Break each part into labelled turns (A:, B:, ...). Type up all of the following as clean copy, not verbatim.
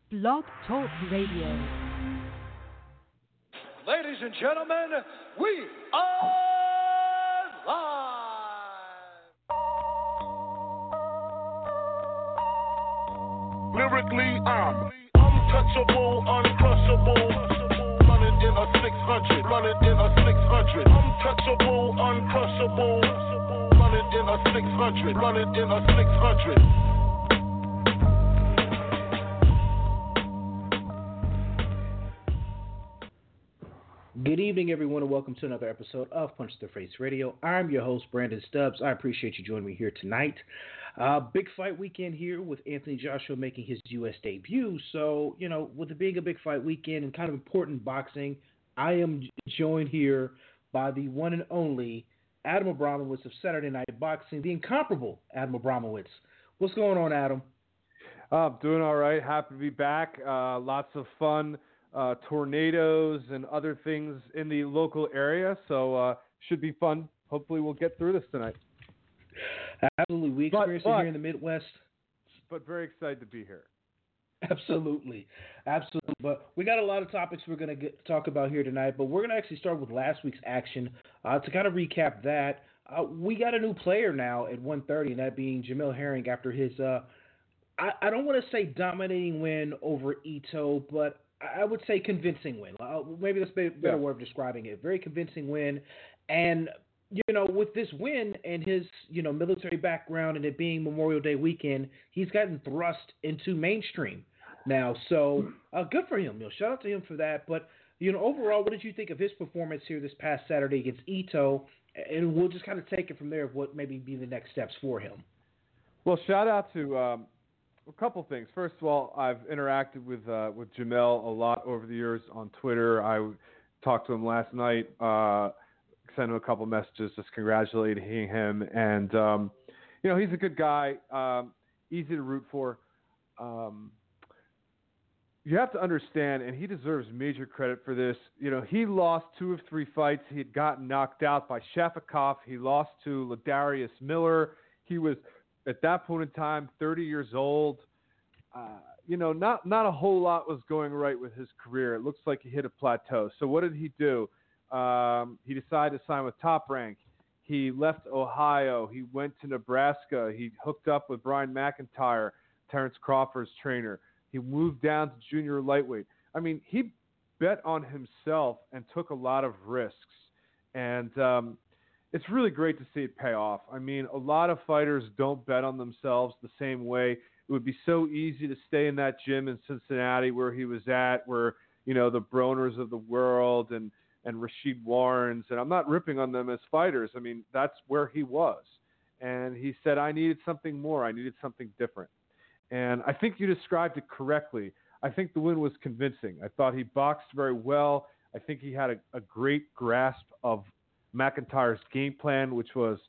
A: Blog Talk Radio.
B: Ladies and gentlemen, we are live!
C: Lyrically, I'm untouchable, uncrushable. Running in a 600, running in a 600. Untouchable, uncrushable. Running in a 600, running in a 600.
D: Good evening, everyone, and welcome to another episode of Punch the Face Radio. I'm your host, Brandon Stubbs. I appreciate you joining me here tonight. Big fight weekend here with Anthony Joshua making his U.S. debut. So, with it being a big fight weekend and kind of important boxing, I am joined here by the one and only Adam Abramowitz of Saturday Night Boxing, the incomparable Adam Abramowitz. What's going on, Adam?
E: Doing all right. Happy to be back. Lots of fun. Tornadoes and other things in the local area, so should be fun. Hopefully we'll get through this tonight.
D: Absolutely. We experienced it here in the Midwest.
E: But very excited to be here.
D: Absolutely. But we got a lot of topics we're going to talk about here tonight, but we're going to actually start with last week's action. To kind of recap that, we got a new player now at 130, and that being Jamel Herring after his, I don't want to say dominating win over Ito, but I would say convincing win. Maybe that's a better word of describing it. Very convincing win. And, with this win and his, military background and it being Memorial Day weekend, he's gotten thrust into mainstream now. So good for him. Shout out to him for that. But, overall, what did you think of his performance here this past Saturday against Ito? And we'll just kind of take it from there of what maybe be the next steps for him.
E: Well, shout out to a couple things. First of all, I've interacted with Jamel a lot over the years on Twitter. I talked to him last night, sent him a couple messages just congratulating him. And, he's a good guy, easy to root for. You have to understand, and he deserves major credit for this. He lost 2 of 3 fights. He had gotten knocked out by Shafikov. He lost to Ladarius Miller. He was, at that point in time, 30 years old. Not a whole lot was going right with his career. It looks like he hit a plateau. So what did he do? He decided to sign with Top Rank. He left Ohio. He went to Nebraska. He hooked up with Brian McIntyre, Terrence Crawford's trainer. He moved down to junior lightweight. I mean, he bet on himself and took a lot of risks. And it's really great to see it pay off. I mean, a lot of fighters don't bet on themselves the same way. It would be so easy to stay in that gym in Cincinnati where he was at, where, the Broners of the world and Rashid Warrens, and I'm not ripping on them as fighters. I mean, that's where he was. And he said, I needed something more. I needed something different. And I think you described it correctly. I think the win was convincing. I thought he boxed very well. I think he had a great grasp of McIntyre's game plan, which was,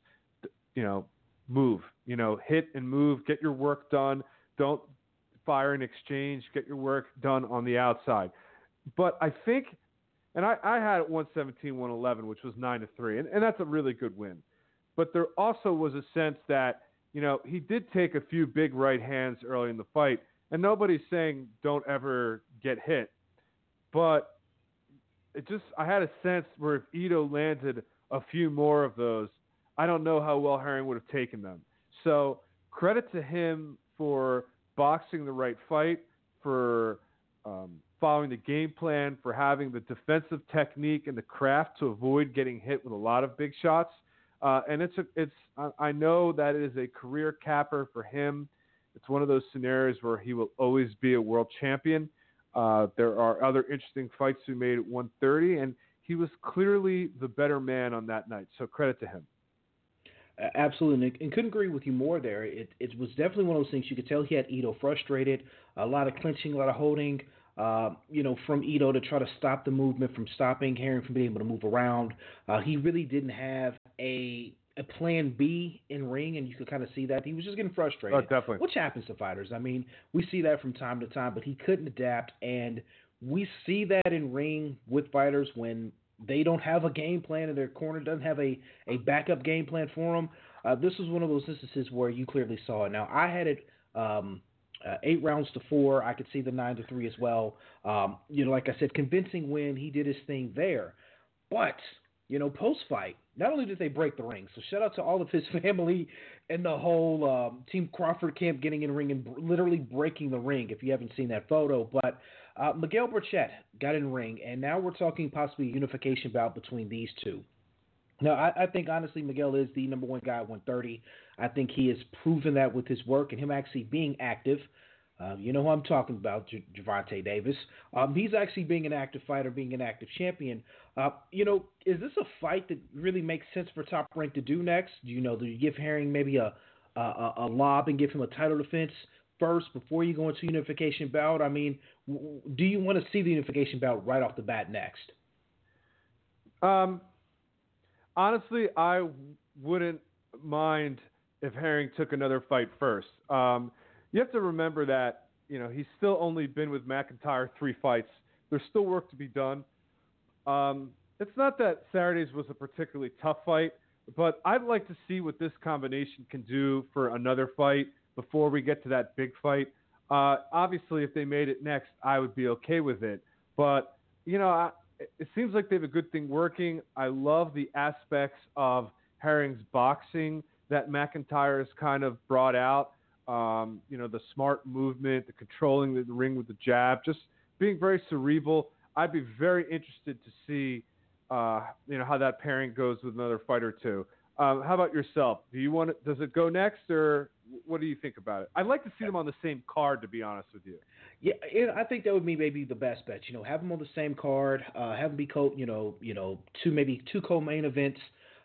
E: move, hit and move, get your work done. Don't fire in exchange, get your work done on the outside. But I think, and I had it 117, 111, which was 9-3, and that's a really good win. But there also was a sense that, he did take a few big right hands early in the fight, and nobody's saying don't ever get hit. But I had a sense where if Ito landed a few more of those, I don't know how well Herring would have taken them. So credit to him for boxing the right fight, for following the game plan, for having the defensive technique and the craft to avoid getting hit with a lot of big shots. And I know that it is a career capper for him. It's one of those scenarios where he will always be a world champion. There are other interesting fights we made at 130, and he was clearly the better man on that night. So credit to him.
D: Absolutely, and couldn't agree with you more there. It was definitely one of those things you could tell he had Ito frustrated, a lot of clinching, a lot of holding, from Ito to try to stop the movement from stopping Herring from being able to move around. He really didn't have a plan B in ring, and you could kind of see that. He was just getting frustrated.
E: Oh, definitely.
D: Which happens to fighters. I mean, we see that from time to time, but he couldn't adapt, and we see that in ring with fighters when they don't have a game plan and their corner doesn't have a backup game plan for them. This was one of those instances where you clearly saw it. Now, I had it 8 rounds to 4. I could see the 9-3 as well. Like I said, convincing win. He did his thing there. But, post-fight, not only did they break the ring, so shout out to all of his family and the whole Team Crawford camp getting in the ring and literally breaking the ring, if you haven't seen that photo. But Miguel Burchett got in the ring, and now we're talking possibly a unification bout between these two. Now, I think, honestly, Miguel is the number one guy at 130. I think he has proven that with his work and him actually being active. You know who I'm talking about, Gervonta Davis. He's actually being an active fighter, being an active champion. Is this a fight that really makes sense for Top Rank to do next? Do you give Herring maybe a lob and give him a title defense first before you go into unification bout? I mean, do you want to see the unification bout right off the bat next?
E: Honestly, I wouldn't mind if Herring took another fight first. You have to remember that, he's still only been with McIntyre 3 fights. There's still work to be done. It's not that Saturday's was a particularly tough fight, but I'd like to see what this combination can do for another fight before we get to that big fight. Obviously, if they made it next, I would be okay with it. But, it seems like they have a good thing working. I love the aspects of Herring's boxing that McIntyre has kind of brought out. The smart movement, the controlling the ring with the jab, just being very cerebral. I'd be very interested to see, how that pairing goes with another fight or two. How about yourself? Does it go next, or what do you think about it? I'd like to see them on the same card, to be honest with you.
D: Yeah, I think that would be maybe the best bet. Have them on the same card, have them be two co-main events,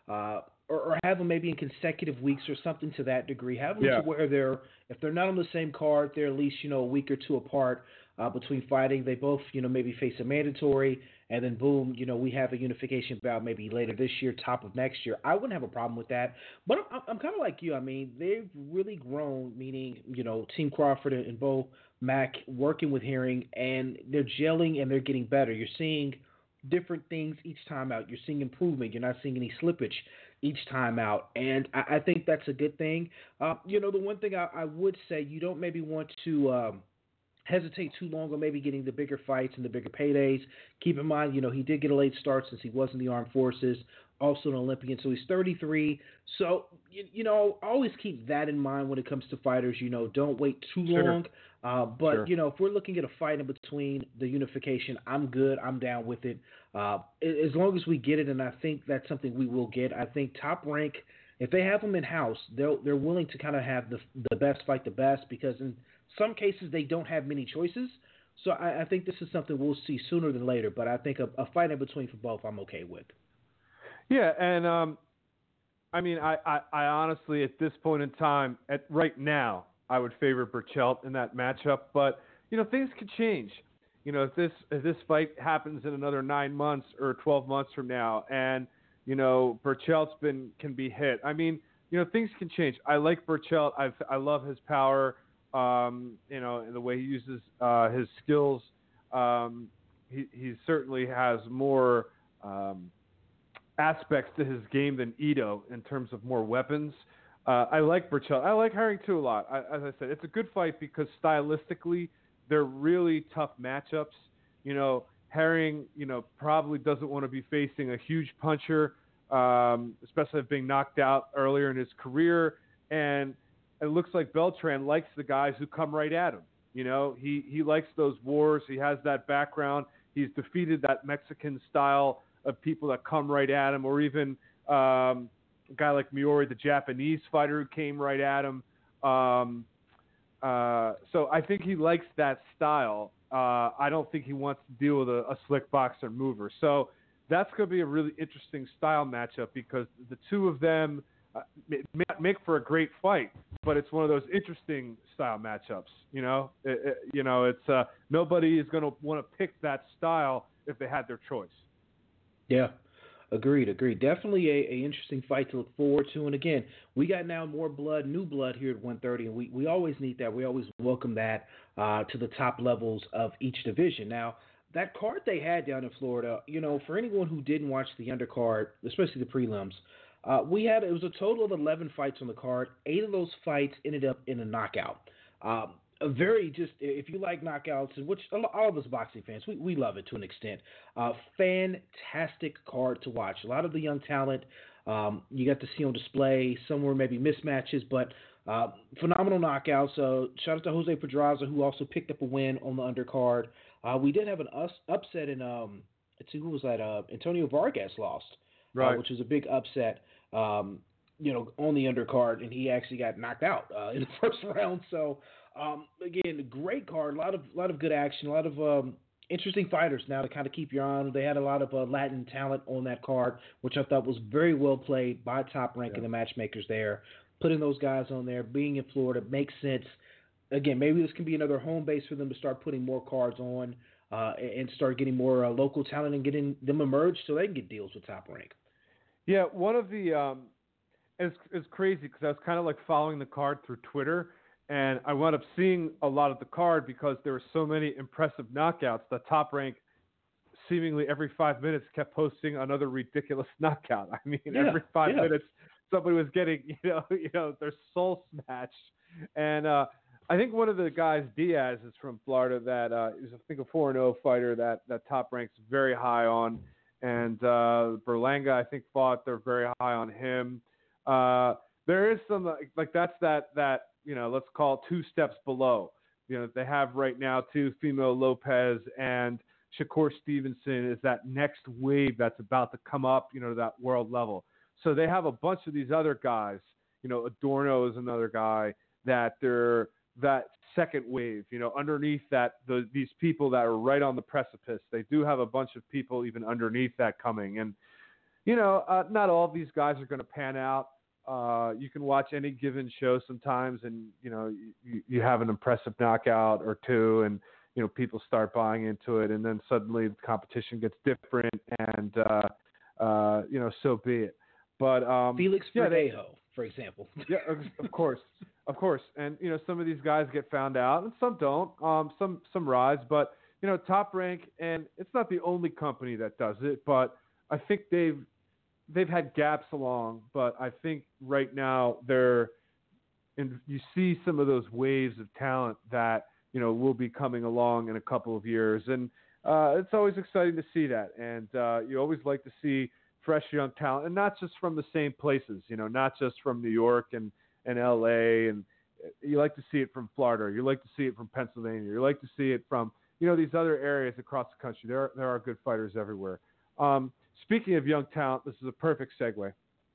D: or have them maybe in consecutive weeks or something to that degree. Have them to where if they're not on the same card, they're at least a week or two apart between fighting. They both maybe face a mandatory, and then boom, we have a unification bout maybe later this year, top of next year. I wouldn't have a problem with that. But I'm kind of like you. I mean, they've really grown, meaning Team Crawford and Bo Mack working with Herring, and they're gelling and they're getting better. You're seeing different things each time out. You're seeing improvement. You're not seeing any slippage each time out, and I think that's a good thing. The one thing I would say, you don't maybe want to hesitate too long on maybe getting the bigger fights and the bigger paydays. Keep in mind, he did get a late start since he was in the armed forces, also an Olympian, so he's 33. So, always keep that in mind when it comes to fighters. Don't wait too long. But if we're looking at a fight in between the unification, I'm good. I'm down with it. As long as we get it, and I think that's something we will get. I think Top Rank, if they have them in-house, they're willing to kind of have the best fight the best, because in some cases they don't have many choices. So I think this is something we'll see sooner than later. But I think a fight in between for both I'm okay with.
E: Yeah, and I honestly, at this point in time, right now, I would favor Burchett in that matchup. But things could change. If this fight happens in another 9 months or 12 months from now, and Burchett's can be hit. I mean, things can change. I like Burchett. I love his power. And the way he uses his skills. He certainly has more aspects to his game than Ito in terms of more weapons. I like Burchett. I like Herring too a lot. As I said, it's a good fight because stylistically they're really tough matchups. Herring, probably doesn't want to be facing a huge puncher, especially being knocked out earlier in his career. And it looks like Beltran likes the guys who come right at him. He likes those wars. He has that background. He's defeated that Mexican style of people that come right at him, or even a guy like Miori, the Japanese fighter who came right at him. So I think he likes that style. I don't think he wants to deal with a slick boxer mover. So that's going to be a really interesting style matchup, because the two of them make for a great fight, but it's one of those interesting style matchups. It's nobody is going to want to pick that style if they had their choice.
D: Yeah, agreed. Definitely a interesting fight to look forward to. And again, we got now more blood, new blood here at 130, and we always need that. We always welcome that to the top levels of each division. Now, that card they had down in Florida, for anyone who didn't watch the undercard, especially the prelims, it was a total of 11 fights on the card. 8 of those fights ended up in a knockout. a very just if you like knockouts, which all of us boxing fans we love it to an extent. Fantastic card to watch. A lot of the young talent you got to see on display. Some were maybe mismatches, but phenomenal knockouts. Shout out to Jose Pedraza, who also picked up a win on the undercard. We did have an upset in let's see who was that? Antonio Vargas lost,
E: Right.
D: which was a big upset. On the undercard, and he actually got knocked out in the first round. So, again, great card, a lot of good action, a lot of interesting fighters now to kind of keep your eye on. They had a lot of Latin talent on that card, which I thought was very well played by Top Rank and the matchmakers there. Putting those guys on there, being in Florida makes sense. Again, maybe this can be another home base for them to start putting more cards on and start getting more local talent and getting them emerged so they can get deals with Top Rank.
E: Yeah, one of the it's crazy because I was kind of like following the card through Twitter, and I wound up seeing a lot of the card because there were so many impressive knockouts that Top Rank seemingly every 5 minutes kept posting another ridiculous knockout. I mean, every 5 minutes somebody was getting their soul snatched, and I think one of the guys, Diaz, is from Florida that is I think a 4-0 fighter that Top Rank's very high on, and Berlanga I think fought. They're very high on him. There is some like that's that let's call it 2 steps below. They have right now too Fimo Lopez and Shakur Stevenson is that next wave that's about to come up, to that world level. So they have a bunch of these other guys. Adorno is another guy that they're that second wave. Underneath that these people that are right on the precipice. They do have a bunch of people even underneath that coming, and not all of these guys are going to pan out. You can watch any given show sometimes, and you have an impressive knockout or two, and people start buying into it, and then suddenly the competition gets different, and so be it. But
D: Felix Verdejo, for example.
E: Yeah, of course, and some of these guys get found out, and some don't. Some rise, but Top Rank, and it's not the only company that does it, but I think they've had gaps along, but I think right now you see some of those waves of talent that will be coming along in a couple of years, and it's always exciting to see that. And you always like to see fresh young talent, and not just from the same places, not just from New York and LA, and you like to see it from Florida, you like to see it from Pennsylvania, you like to see it from these other areas across the country. There are good fighters everywhere. Speaking of young talent, this is a perfect segue.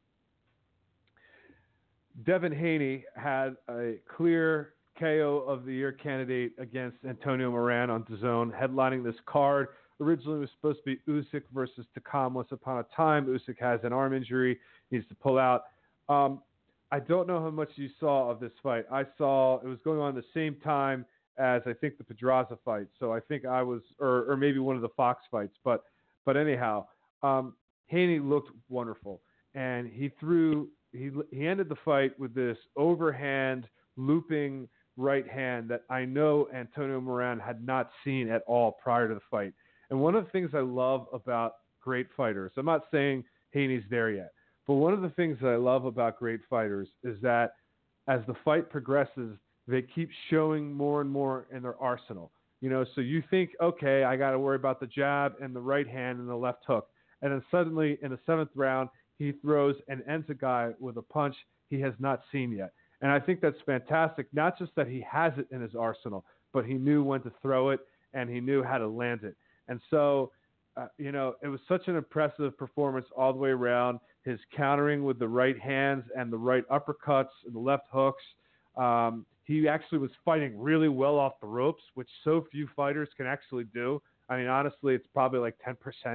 E: Devin Haney had a clear KO of the Year candidate against Antonio Moran on DAZN, headlining this card. Originally, it was supposed to be Usyk versus Takam once upon a time. Usyk has an arm injury, needs to pull out. I don't know how much you saw of this fight. I saw it was going on at the same time as I think the Pedraza fight. So I think I was, or maybe one of the Fox fights. But anyhow. Haney looked wonderful, and he ended the fight with this overhand looping right hand that I know Antonio Moran had not seen at all prior to the fight. And one of the things I love about great fighters, I'm not saying Haney's there yet, but one of the things that I love about great fighters is that as the fight progresses, they keep showing more and more in their arsenal. So you think, okay, I got to worry about the jab and the right hand and the left hook. And then suddenly in the 7th round, he throws and ends a guy with a punch he has not seen yet. And I think that's fantastic, not just that he has it in his arsenal, but he knew when to throw it and he knew how to land it. And so, it was such an impressive performance all the way around. His countering with the right hands and the right uppercuts and the left hooks. He actually was fighting really well off the ropes, which so few fighters can actually do. I mean, honestly, it's probably like 10%.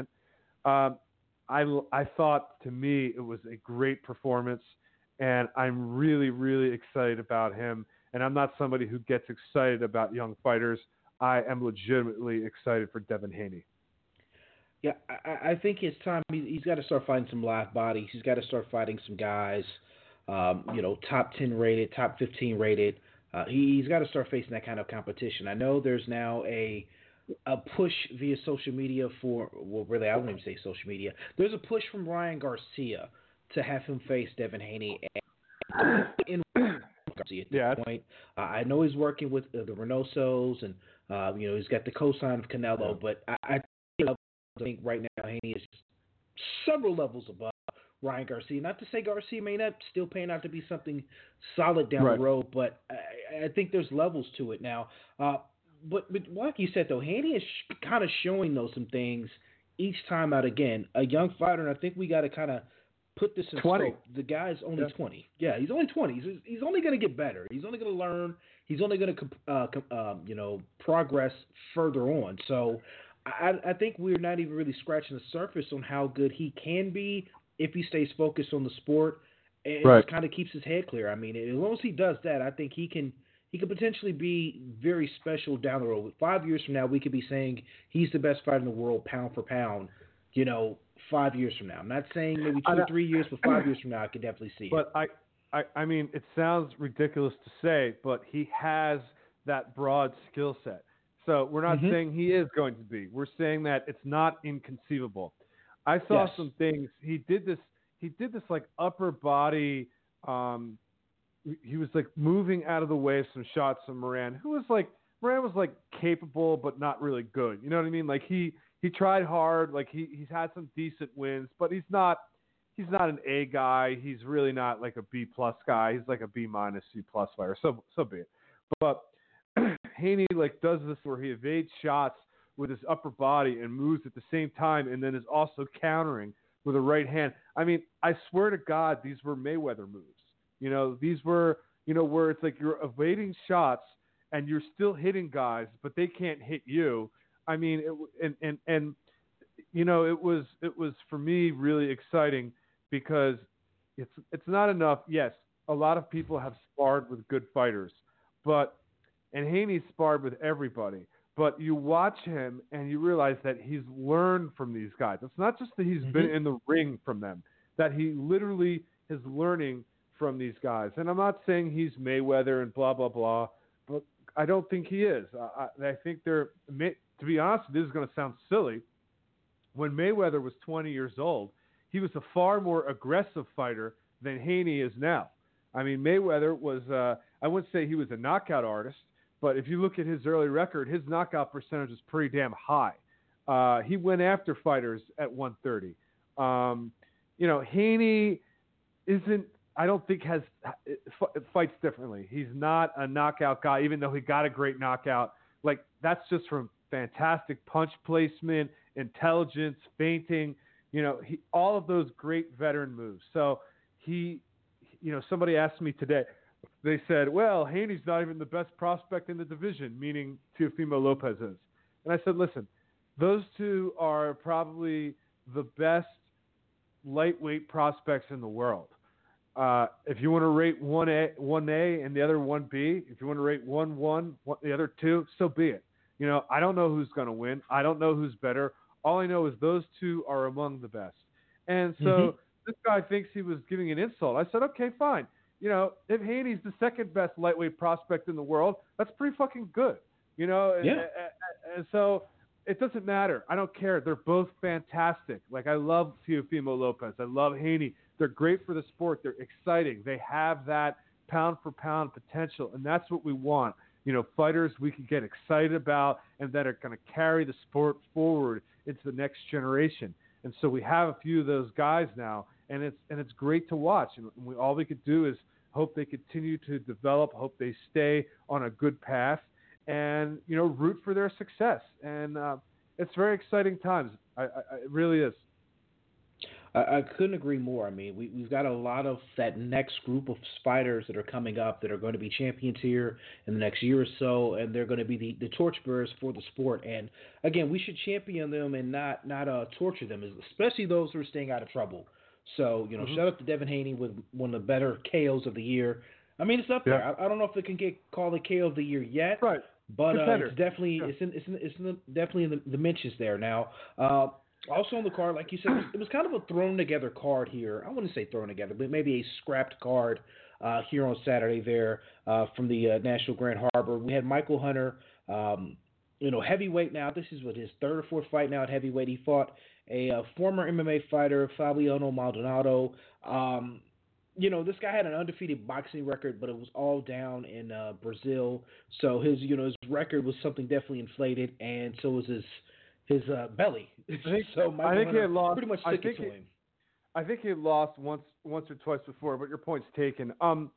E: I thought, to me, it was a great performance, and I'm really, really excited about him. And I'm not somebody who gets excited about young fighters. I am legitimately excited for Devin Haney.
D: Yeah, I think it's time. He's got to start fighting some live bodies. He's got to start fighting some guys, top 10 rated, top 15 rated. He's got to start facing that kind of competition. I know there's now a push via social media really, I wouldn't even say social media. There's a push from Ryan Garcia to have him face Devin Haney in Garcia at this point. I know he's working with the Reynosos, and he's got the cosign of Canelo, but I think right now Haney is several levels above Ryan Garcia. Not to say Garcia may not still pan out to be something solid down the road, but I think there's levels to it now. But like you said, though, Haney is kind of showing some things each time out again. A young fighter, and I think we got to kind of put this in
E: 20.
D: scope. The guy's only 20. Yeah, he's only 20. He's only going to get better. He's only going to learn. He's only going to progress further on. So I think we're not even really scratching the surface on how good he can be if he stays focused on the sport and just kind of keeps his head clear. I mean, as long as he does that, I think he can potentially be very special down the road. 5 years from now, we could be saying he's the best fighter in the world, pound for pound, 5 years from now. I'm not saying maybe 2 or 3 years, but 5 years from now, I could definitely see it.
E: But I mean, it sounds ridiculous to say, but he has that broad skill set. So we're not saying he is going to be. We're saying that it's not inconceivable. I saw some things. He did this like upper body. He was like moving out of the way of some shots of Moran, Moran was like capable but not really good. You know what I mean? Like he tried hard. Like he's had some decent wins, but he's not an A guy. He's really not like a B+ guy. He's like a B- C+ fighter. So be it. But Haney does this where he evades shots with his upper body and moves at the same time, and then is also countering with a right hand. I mean, I swear to God, these were Mayweather moves. These were, where it's like you're evading shots and you're still hitting guys, but they can't hit you. I mean, it was for me really exciting because it's not enough. Yes, a lot of people have sparred with good fighters, and Haney sparred with everybody. But you watch him and you realize that he's learned from these guys. It's not just that he's been in the ring from them, that he literally is learning from these guys. And I'm not saying he's Mayweather and blah, blah, blah, but I don't think he is. I think to be honest, this is going to sound silly. When Mayweather was 20 years old, he was a far more aggressive fighter than Haney is now. I mean, Mayweather was, I wouldn't say he was a knockout artist, but if you look at his early record, his knockout percentage is pretty damn high. He went after fighters at 130. Haney isn't, I don't think fights differently. He's not a knockout guy, even though he got a great knockout. Like, that's just from fantastic punch placement, intelligence, feinting, all of those great veteran moves. So somebody asked me today, they said, well, Haney's not even the best prospect in the division, meaning Teofimo Lopez is. And I said, listen, those two are probably the best lightweight prospects in the world. If you want to rate 1A and the other 1B, if you want to rate 1-1, the other 2, so be it. I don't know who's going to win. I don't know who's better. All I know is those two are among the best. And so this guy thinks he was giving an insult. I said, okay, fine. If Haney's the second best lightweight prospect in the world, that's pretty fucking good. And so it doesn't matter. I don't care. They're both fantastic. Like, I love Teofimo Lopez. I love Haney. They're great for the sport. They're exciting. They have that pound for pound potential, and that's what we want. Fighters we can get excited about and that are going to carry the sport forward into the next generation. And so we have a few of those guys now, and it's great to watch. And all we could do is hope they continue to develop, hope they stay on a good path, and root for their success. And it's very exciting times. It really is.
D: I couldn't agree more. I mean, we've got a lot of that next group of fighters that are coming up that are going to be champions here in the next year or so, and they're going to be the torchbearers for the sport. And again, we should champion them and not torture them, especially those who are staying out of trouble. So, shout out to Devin Haney with one of the better KOs of the year. I mean, it's up there. I don't know if it can get called a KO of the year yet,
E: right?
D: But it's definitely definitely in the mentions there now. Also on the card, like you said, it was kind of a thrown-together card here. I wouldn't say thrown together, but maybe a scrapped card here on Saturday there from the National Grand Harbor. We had Michael Hunter, heavyweight now. This is his third or fourth fight now at heavyweight. He fought a former MMA fighter, Fabiano Maldonado. this guy had an undefeated boxing record, but it was all down in Brazil. So his record was something definitely inflated, and so was his belly. So Michael
E: I think he
D: Hunter
E: had lost.
D: pretty much took it to him.
E: I think he had lost once or twice before, but your point's taken.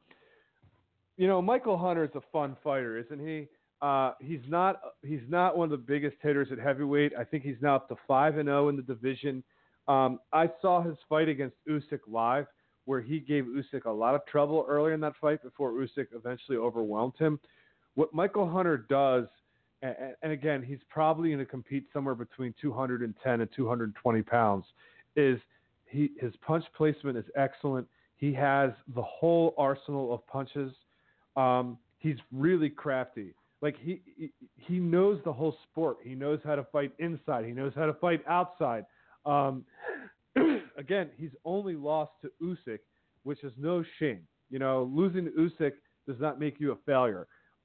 E: Michael Hunter is a fun fighter, isn't he? He's not one of the biggest hitters at heavyweight. I think he's now up to 5-0 in the division. I saw his fight against Usyk live, where he gave Usyk a lot of trouble earlier in that fight before Usyk eventually overwhelmed him. What Michael Hunter does, and again, he's probably going to compete somewhere between 210 and 220 pounds, is his punch placement is excellent. He has the whole arsenal of punches. He's really crafty. Like he knows the whole sport. He knows how to fight inside. He knows how to fight outside. Again, he's only lost to Usyk, which is no shame. Losing to Usyk does not make you a failure.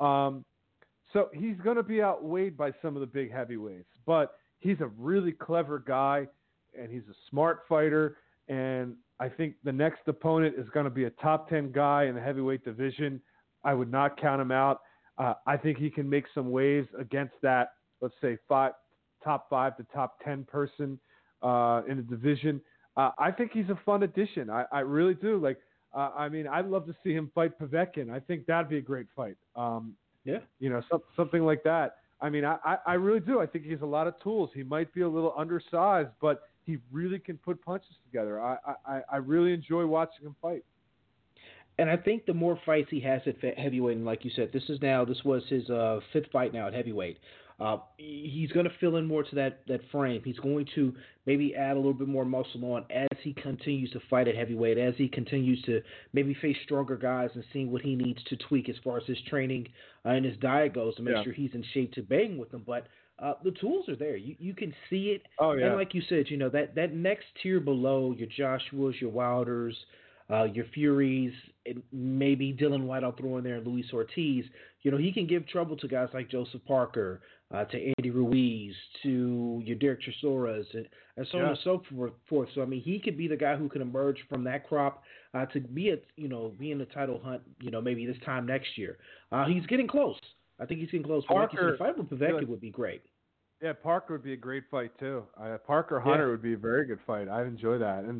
E: So he's going to be outweighed by some of the big heavyweights, but he's a really clever guy, and he's a smart fighter. And I think the next opponent is going to be a top 10 guy in the heavyweight division. I would not count him out. I think he can make some waves against that, let's say, top 5 to top 10 person in the division. I think he's a fun addition. I really do. I'd love to see him fight Povetkin. I think that'd be a great fight.
D: Yeah.
E: Something like that. I really do. I think he has a lot of tools. He might be a little undersized, but he really can put punches together. I really enjoy watching him fight.
D: And I think the more fights he has at heavyweight, and like you said, this was his 5th fight now at heavyweight. He's going to fill in more to that frame. He's going to maybe add a little bit more muscle on as he continues to fight at heavyweight, as he continues to maybe face stronger guys and seeing what he needs to tweak as far as his training and his diet goes to make sure he's in shape to bang with them. But the tools are there. You can see it.
E: Oh, yeah.
D: And like you said, that next tier below, your Joshuas, your Wilders, your Furies, and maybe Dylan White I'll throw in there, and Luis Ortiz. He can give trouble to guys like Joseph Parker, to Andy Ruiz, to your Derek Chisoras, and so on and so forth. So he could be the guy who can emerge from that crop to be in the title hunt. Maybe this time next year. He's getting close. I think he's getting close.
E: Parker,
D: the fight with Povetkin would be great.
E: Yeah, Parker would be a great fight too. Parker Hunter would be a very good fight. I'd enjoy that. And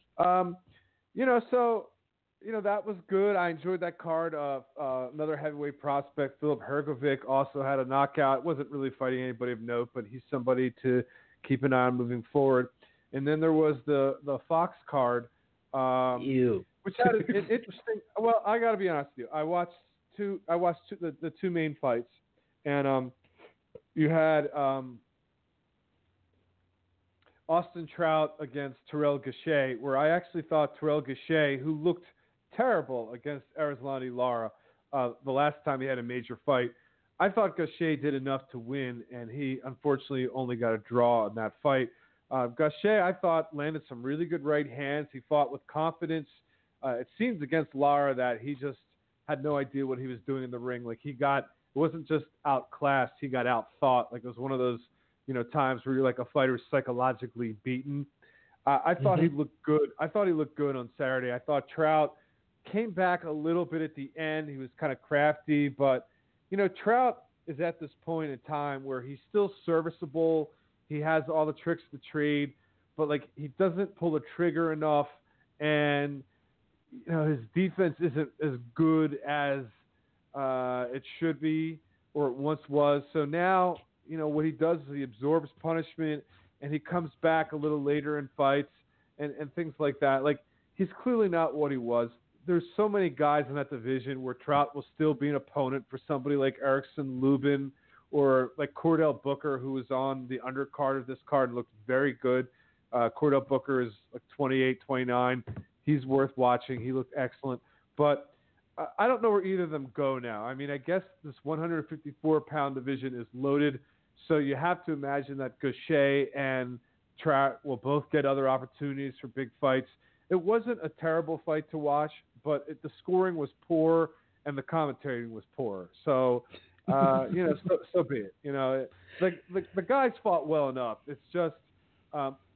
E: that was good. I enjoyed that card. Another heavyweight prospect, Filip Hrgovic, also had a knockout. Wasn't really fighting anybody of note, but he's somebody to keep an eye on moving forward. And then there was the Fox card, which had an interesting. Well, I got to be honest with you. I watched the two main fights, and you had Austin Trout against Terrell Gausha, where I actually thought Terrell Gausha, who looked terrible against Erislandy Lara the last time he had a major fight, I thought Gausha did enough to win, and he unfortunately only got a draw in that fight. Gausha, I thought, landed some really good right hands. He fought with confidence. It seems against Lara that he just had no idea what he was doing in the ring. It wasn't just outclassed, he got outthought. It was one of those times where you're like a fighter psychologically beaten. I thought he looked good. I thought he looked good on Saturday. I thought Trout came back a little bit at the end. He was kind of crafty, but Trout is at this point in time where he's still serviceable. He has all the tricks of the trade, but he doesn't pull the trigger enough, and his defense isn't as good as it should be or it once was. So now, what he does is he absorbs punishment and he comes back a little later in fights and things like that. He's clearly not what he was. There's so many guys in that division where Trout will still be an opponent for somebody like Erickson Lubin or Cordell Booker, who was on the undercard of this card and looked very good. Cordell Booker is 28, 29. He's worth watching. He looked excellent. But I don't know where either of them go now. I guess this 154-pound division is loaded, so you have to imagine that Gausha and Trout will both get other opportunities for big fights. It wasn't a terrible fight to watch, but the scoring was poor and the commentary was poor. So, so be it. The guys fought well enough. It's just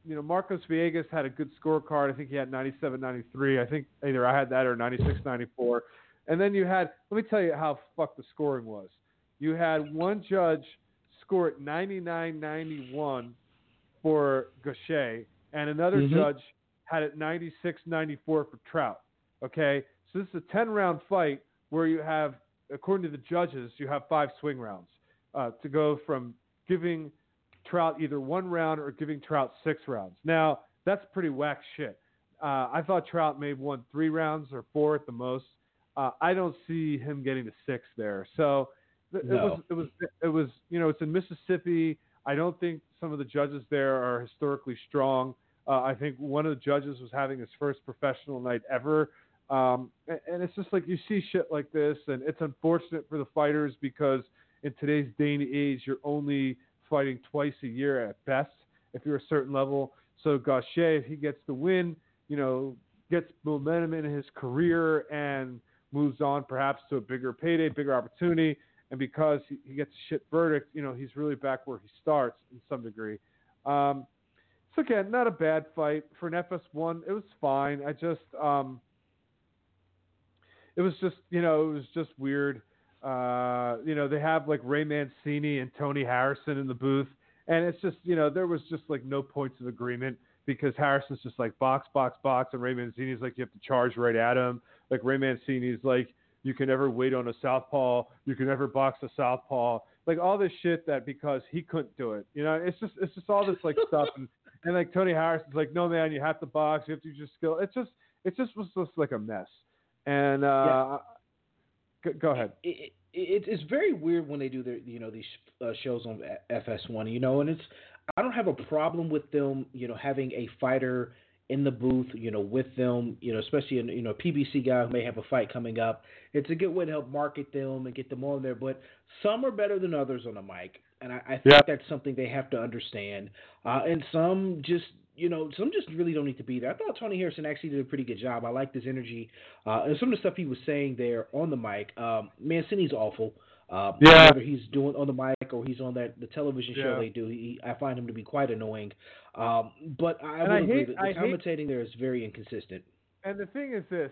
E: Marcos Villegas had a good scorecard. I think he had 97-93. I think either I had that or 96-94. And then you had, let me tell you how fucked the scoring was. You had one judge score at 99-91 for Gaucher, and another judge had it 96-94 for Trout. Okay? So this is a 10-round fight where you have, according to the judges, you have 5 swing rounds to go from giving Trout either 1 round or giving Trout 6 rounds. Now, that's pretty whack shit. I thought Trout may have won 3 rounds or 4 at the most. I don't see him getting to 6 there. So it was it's in Mississippi. I don't think some of the judges there are historically strong. I think one of the judges was having his first professional night ever. And it's just like you see shit like this, and it's unfortunate for the fighters because in today's day and age, you're only fighting twice a year at best if you're a certain level. So Gaucher, if he gets the win, gets momentum in his career and moves on perhaps to a bigger payday, bigger opportunity. And because he gets a shit verdict, he's really back where he starts in some degree. So again, not a bad fight. For an FS1, it was fine. It was just weird. They have like Ray Mancini and Tony Harrison in the booth. And it's just, there was just like no points of agreement because Harrison's just like box. And Ray Mancini's like, you have to charge right at him. Like Ray Mancini's like, you can never wait on a southpaw. You can never box a southpaw. Like all this shit that because he couldn't do it. It's just all this like stuff. And like Tony Harrison's like, no man, you have to box. You have to use your skill. It just was just like a mess. And go ahead.
D: It's very weird when they do their these shows on FS1. And I don't have a problem with them having a fighter in the booth with them especially a PBC guy who may have a fight coming up. It's a good way to help market them and get them on there. But some are better than others on the mic, and I think that's something they have to understand. And some just. Some just really don't need to be there. I thought Tony Harrison actually did a pretty good job. I liked his energy. And some of the stuff he was saying there on the mic. Mancini's awful. Whether he's doing on the mic or he's on the television show they do, I find him to be quite annoying. But I would agree that the commentating there is very inconsistent.
E: And the thing is this,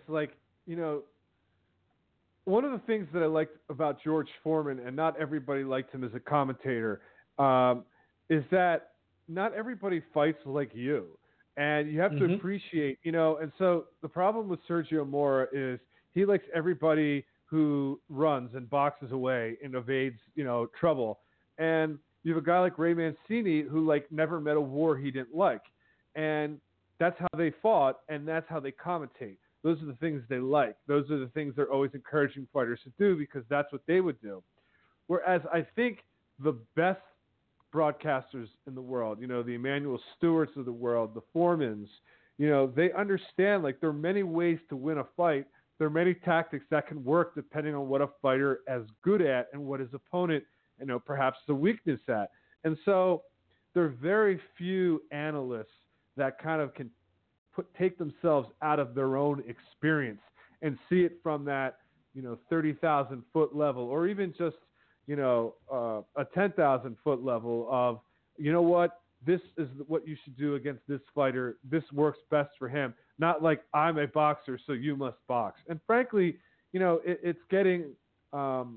E: one of the things that I liked about George Foreman, and not everybody liked him as a commentator, is that not everybody fights like you, and you have to appreciate, and so the problem with Sergio Mora is he likes everybody who runs and boxes away and evades, trouble. And you have a guy like Ray Mancini who never met a war he didn't like. And that's how they fought, and that's how they commentate. Those are the things they like. Those are the things they're always encouraging fighters to do because that's what they would do. Whereas I think the best broadcasters in the world, the Emmanuel Stewarts of the world, the Foremans, they understand there are many ways to win a fight. There are many tactics that can work depending on what a fighter is good at and what his opponent, perhaps the weakness at. And so there are very few analysts that kind of can take themselves out of their own experience and see it from that, 30,000 foot level, or even just a 10,000 foot level of, what, this is what you should do against this fighter. This works best for him. Not like I'm a boxer, so you must box. And frankly, it's getting, for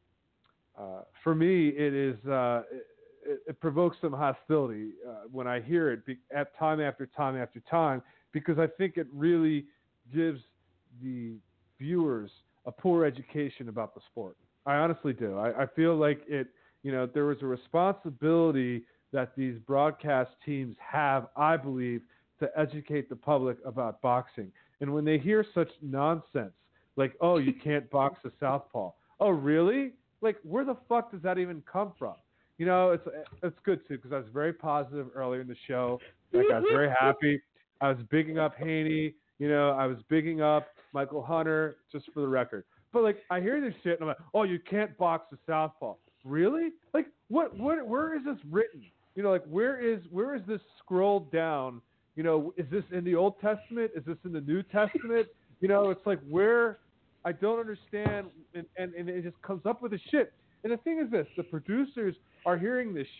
E: me, it is, it provokes some hostility when I hear it at time after time after time, because I think it really gives the viewers a poor education about the sport. I honestly do. I feel like there was a responsibility that these broadcast teams have, I believe, to educate the public about boxing. And when they hear such nonsense, like, oh, you can't box a southpaw. Oh, really? Where the fuck does that even come from? It's good, too, because I was very positive earlier in the show. I was very happy. I was bigging up Haney. I was bigging up Michael Hunter, just for the record. But I hear this shit and I'm like, oh, you can't box a southpaw. Really? Where is this written? Where is this scrolled down? Is this in the Old Testament? Is this in the New Testament? It's where I don't understand, and it just comes up with this shit. And the thing is this, the producers are hearing this shit.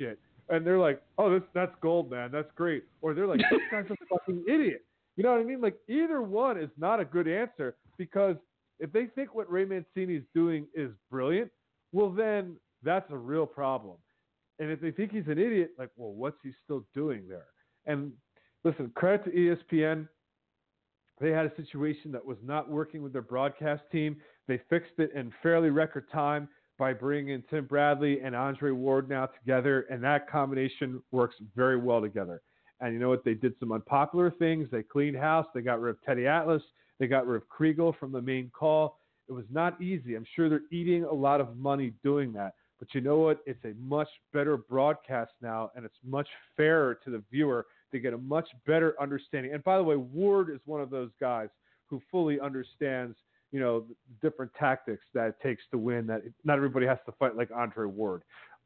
E: and they're like, oh, that's gold, man. That's great. Or they're like, this guy's a fucking idiot. You know what I mean? Like, either one is not a good answer, because if they think what Ray Mancini is doing is brilliant, well, then that's a real problem. And if they think he's an idiot, like, well, what's he still doing there? And listen, credit to ESPN. They had a situation that was not working with their broadcast team. They fixed it in fairly record time by bringing in Tim Bradley and Andre Ward now together, and that combination works very well together. And you know what? They did some unpopular things. They cleaned house. They got rid of Teddy Atlas. They got rid of Kriegel from the main call. It was not easy. I'm sure they're eating a lot of money doing that. But you know what? It's a much better broadcast now, and it's much fairer to the viewer. They get a much better understanding. And by the way, Ward is one of those guys who fully understands, you know, the different tactics that it takes to win, that not everybody has to fight like Andre Ward.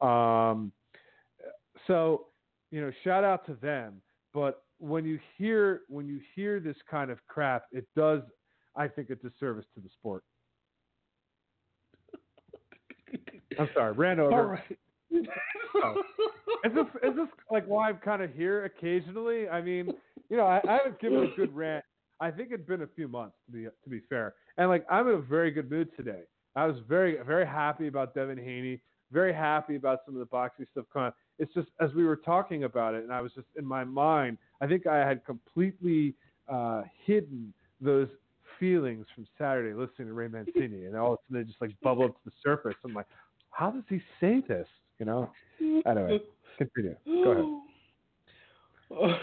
E: So, you know, shout out to them. But when you hear this kind of crap, it does, I think, a disservice to the sport. I'm sorry, ran over.
D: All right.
E: Is this like why I'm kind of here occasionally? I mean, you know, I haven't given a good rant. I think it'd been a few months to be fair, and like I'm in a very good mood today. I was very, very happy about Devin Haney. Very happy about some of the boxing stuff coming. It's just as we were talking about it, and I was just in my mind. I think I had completely hidden those feelings from Saturday listening to Ray Mancini, and all of a sudden they just like bubble up to the surface. I'm like, how does he say this? You know. Anyway, continue. Go ahead.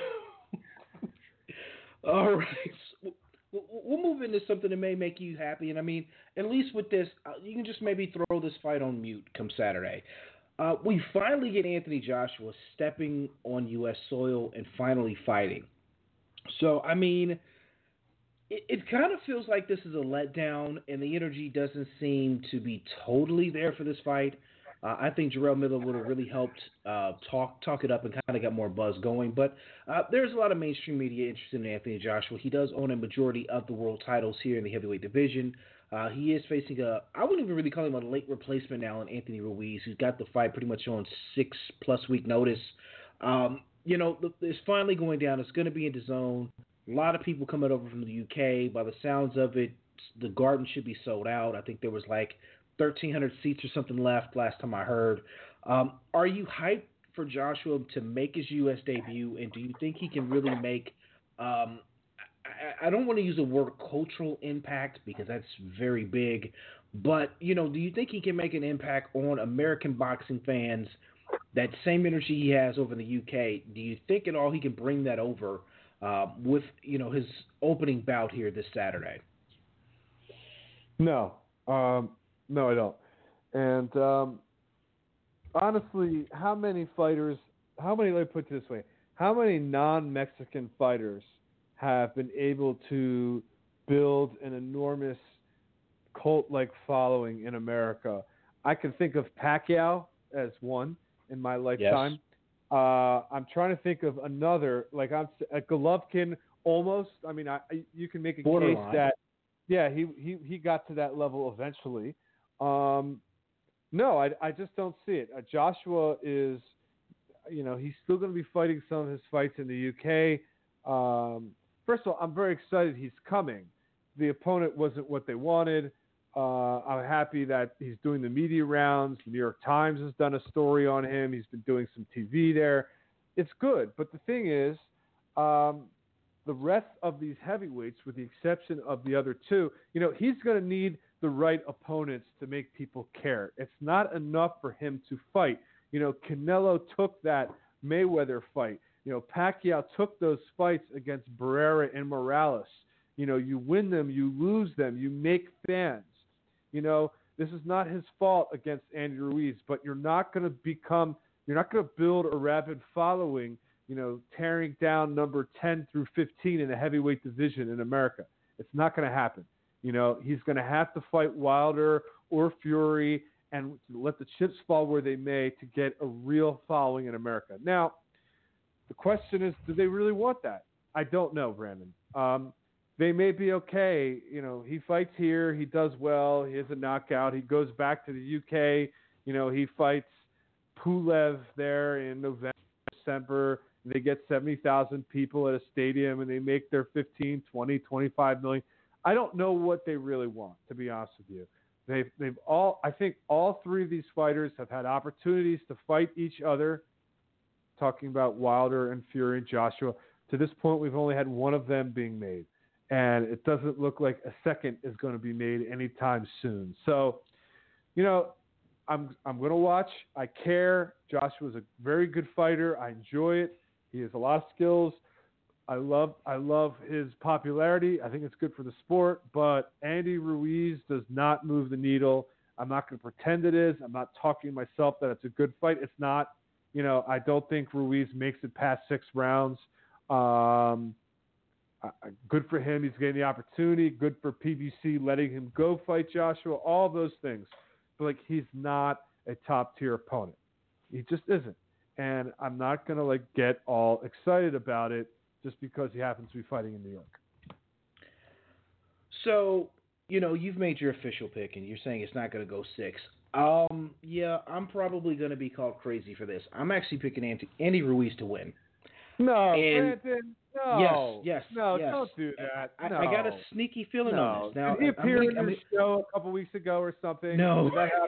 D: All right. So we'll move into something that may make you happy. And I mean, at least with this, you can just maybe throw this fight on mute come Saturday. We finally get Anthony Joshua stepping on U.S. soil and finally fighting. So, I mean, it kind of feels like this is a letdown, and the energy doesn't seem to be totally there for this fight. I think Jarrell Miller would have really helped talk it up and kind of got more buzz going. But there's a lot of mainstream media interested in Anthony Joshua. He does own a majority of the world titles here in the heavyweight division. He is facing I wouldn't even really call him a late replacement now in Anthony Ruiz. He's got the fight pretty much on 6+ week notice. You know, it's finally going down. It's going to be in the zone. A lot of people coming over from the UK. By the sounds of it, the Garden should be sold out. I think there was like 1,300 seats or something left last time I heard. Are you hyped for Joshua to make his U.S. debut, and do you think he can really make I don't want to use the word cultural impact because that's very big, but, you know, do you think he can make an impact on American boxing fans, that same energy he has over in the UK? Do you think at all he can bring that over with, you know, his opening bout here this Saturday?
E: No, I don't. And honestly, let me put it this way, how many non-Mexican fighters have been able to build an enormous cult-like following in America? I can think of Pacquiao as one in my lifetime. Yes. I'm trying to think of another, like Golovkin almost. I mean, you can make a case that, yeah, he got to that level eventually. No, I just don't see it. Joshua is, you know, he's still going to be fighting some of his fights in the UK. First of all, I'm very excited he's coming. The opponent wasn't what they wanted. I'm happy that he's doing the media rounds. The New York Times has done a story on him. He's been doing some TV there. It's good. But the thing is, the rest of these heavyweights, with the exception of the other two, you know, he's going to need the right opponents to make people care. It's not enough for him to fight. You know, Canelo took that Mayweather fight. You know, Pacquiao took those fights against Barrera and Morales. You know, you win them, you lose them, you make fans. You know, this is not his fault against Andy Ruiz, but you're not going to build a rabid following, you know, tearing down number 10 through 15 in the heavyweight division in America. It's not going to happen. You know, he's going to have to fight Wilder or Fury and let the chips fall where they may to get a real following in America. Now, the question is, do they really want that? I don't know, Brandon. They may be okay. You know, he fights here. He does well. He has a knockout. He goes back to the UK. You know, he fights Pulev there in November, December. They get 70,000 people at a stadium and they make their 15, 20, 25 million. I don't know what they really want, to be honest with you. I think all three of these fighters have had opportunities to fight each other, talking about Wilder and Fury and Joshua. To this point, we've only had one of them being made, and it doesn't look like a second is going to be made anytime soon. So, I'm going to watch. I care. Joshua's a very good fighter. I enjoy it. He has a lot of skills. I love his popularity. I think it's good for the sport, but Andy Ruiz does not move the needle. I'm not going to pretend it is. I'm not talking to myself that it's a good fight. It's not. I don't think Ruiz makes it past 6 rounds. Good for him. He's getting the opportunity. Good for PBC letting him go fight Joshua. All those things. But he's not a top tier opponent. He just isn't. And I'm not going to get all excited about it just because he happens to be fighting in New York.
D: So, you've made your official pick, and you're saying it's not going to go 6. Yeah, I'm probably going to be called crazy for this. I'm actually picking Andy Ruiz to win.
E: No,
D: and
E: Brandon, no.
D: Yes.
E: No, don't do that.
D: I got a sneaky feeling on this. Now,
E: did he appear in your show a couple weeks ago or something?
D: No.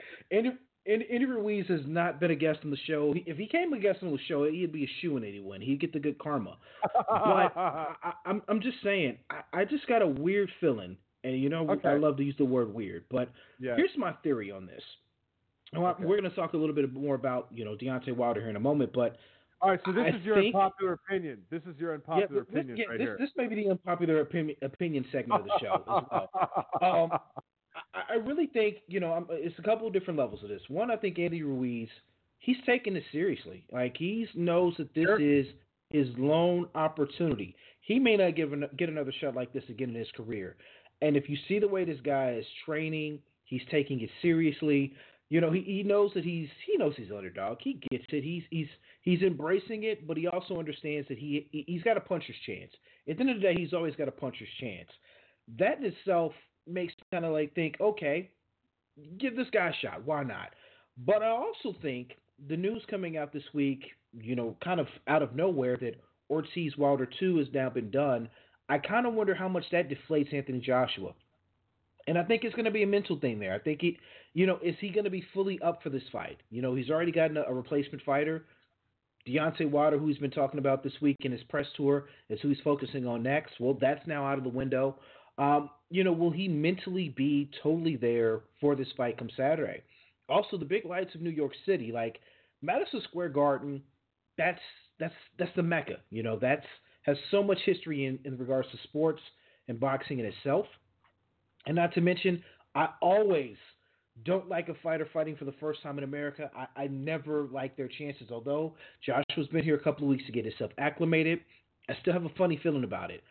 D: Andy Ruiz has not been a guest on the show. If he came a guest on the show, he'd be a shoo-in to win. He'd get the good karma. But I'm just saying, I just got a weird feeling. And okay. I love to use the word weird. But here's my theory on this. Okay. We're going to talk a little bit more about, Deontay Wilder here in a moment. But
E: all right, so this is your unpopular opinion. This is your unpopular opinion right here.
D: This may be the unpopular opinion segment of the show as well. I really think, it's a couple of different levels of this. One, I think Andy Ruiz, he's taking this seriously. He knows that this is his lone opportunity. He may not get another shot like this again in his career. And if you see the way this guy is training, he's taking it seriously. He knows that he's underdog. He gets it. He's embracing it, but he also understands that he's got a puncher's chance. At the end of the day, he's always got a puncher's chance. That in itself makes me kind of think, okay, give this guy a shot. Why not? But I also think the news coming out this week, kind of out of nowhere, that Ortiz Wilder 2 has now been done. I kind of wonder how much that deflates Anthony Joshua. And I think it's going to be a mental thing there. I think is he going to be fully up for this fight? He's already gotten a replacement fighter. Deontay Wilder, who he's been talking about this week in his press tour, is who he's focusing on next. Well, that's now out of the window. Will he mentally be totally there for this fight come Saturday? Also, the big lights of New York City, Madison Square Garden, that's the Mecca. That's has so much history in regards to sports and boxing in itself. And not to mention, I always don't like a fighter fighting for the first time in America. I never like their chances. Although Joshua's been here a couple of weeks to get himself acclimated, I still have a funny feeling about it.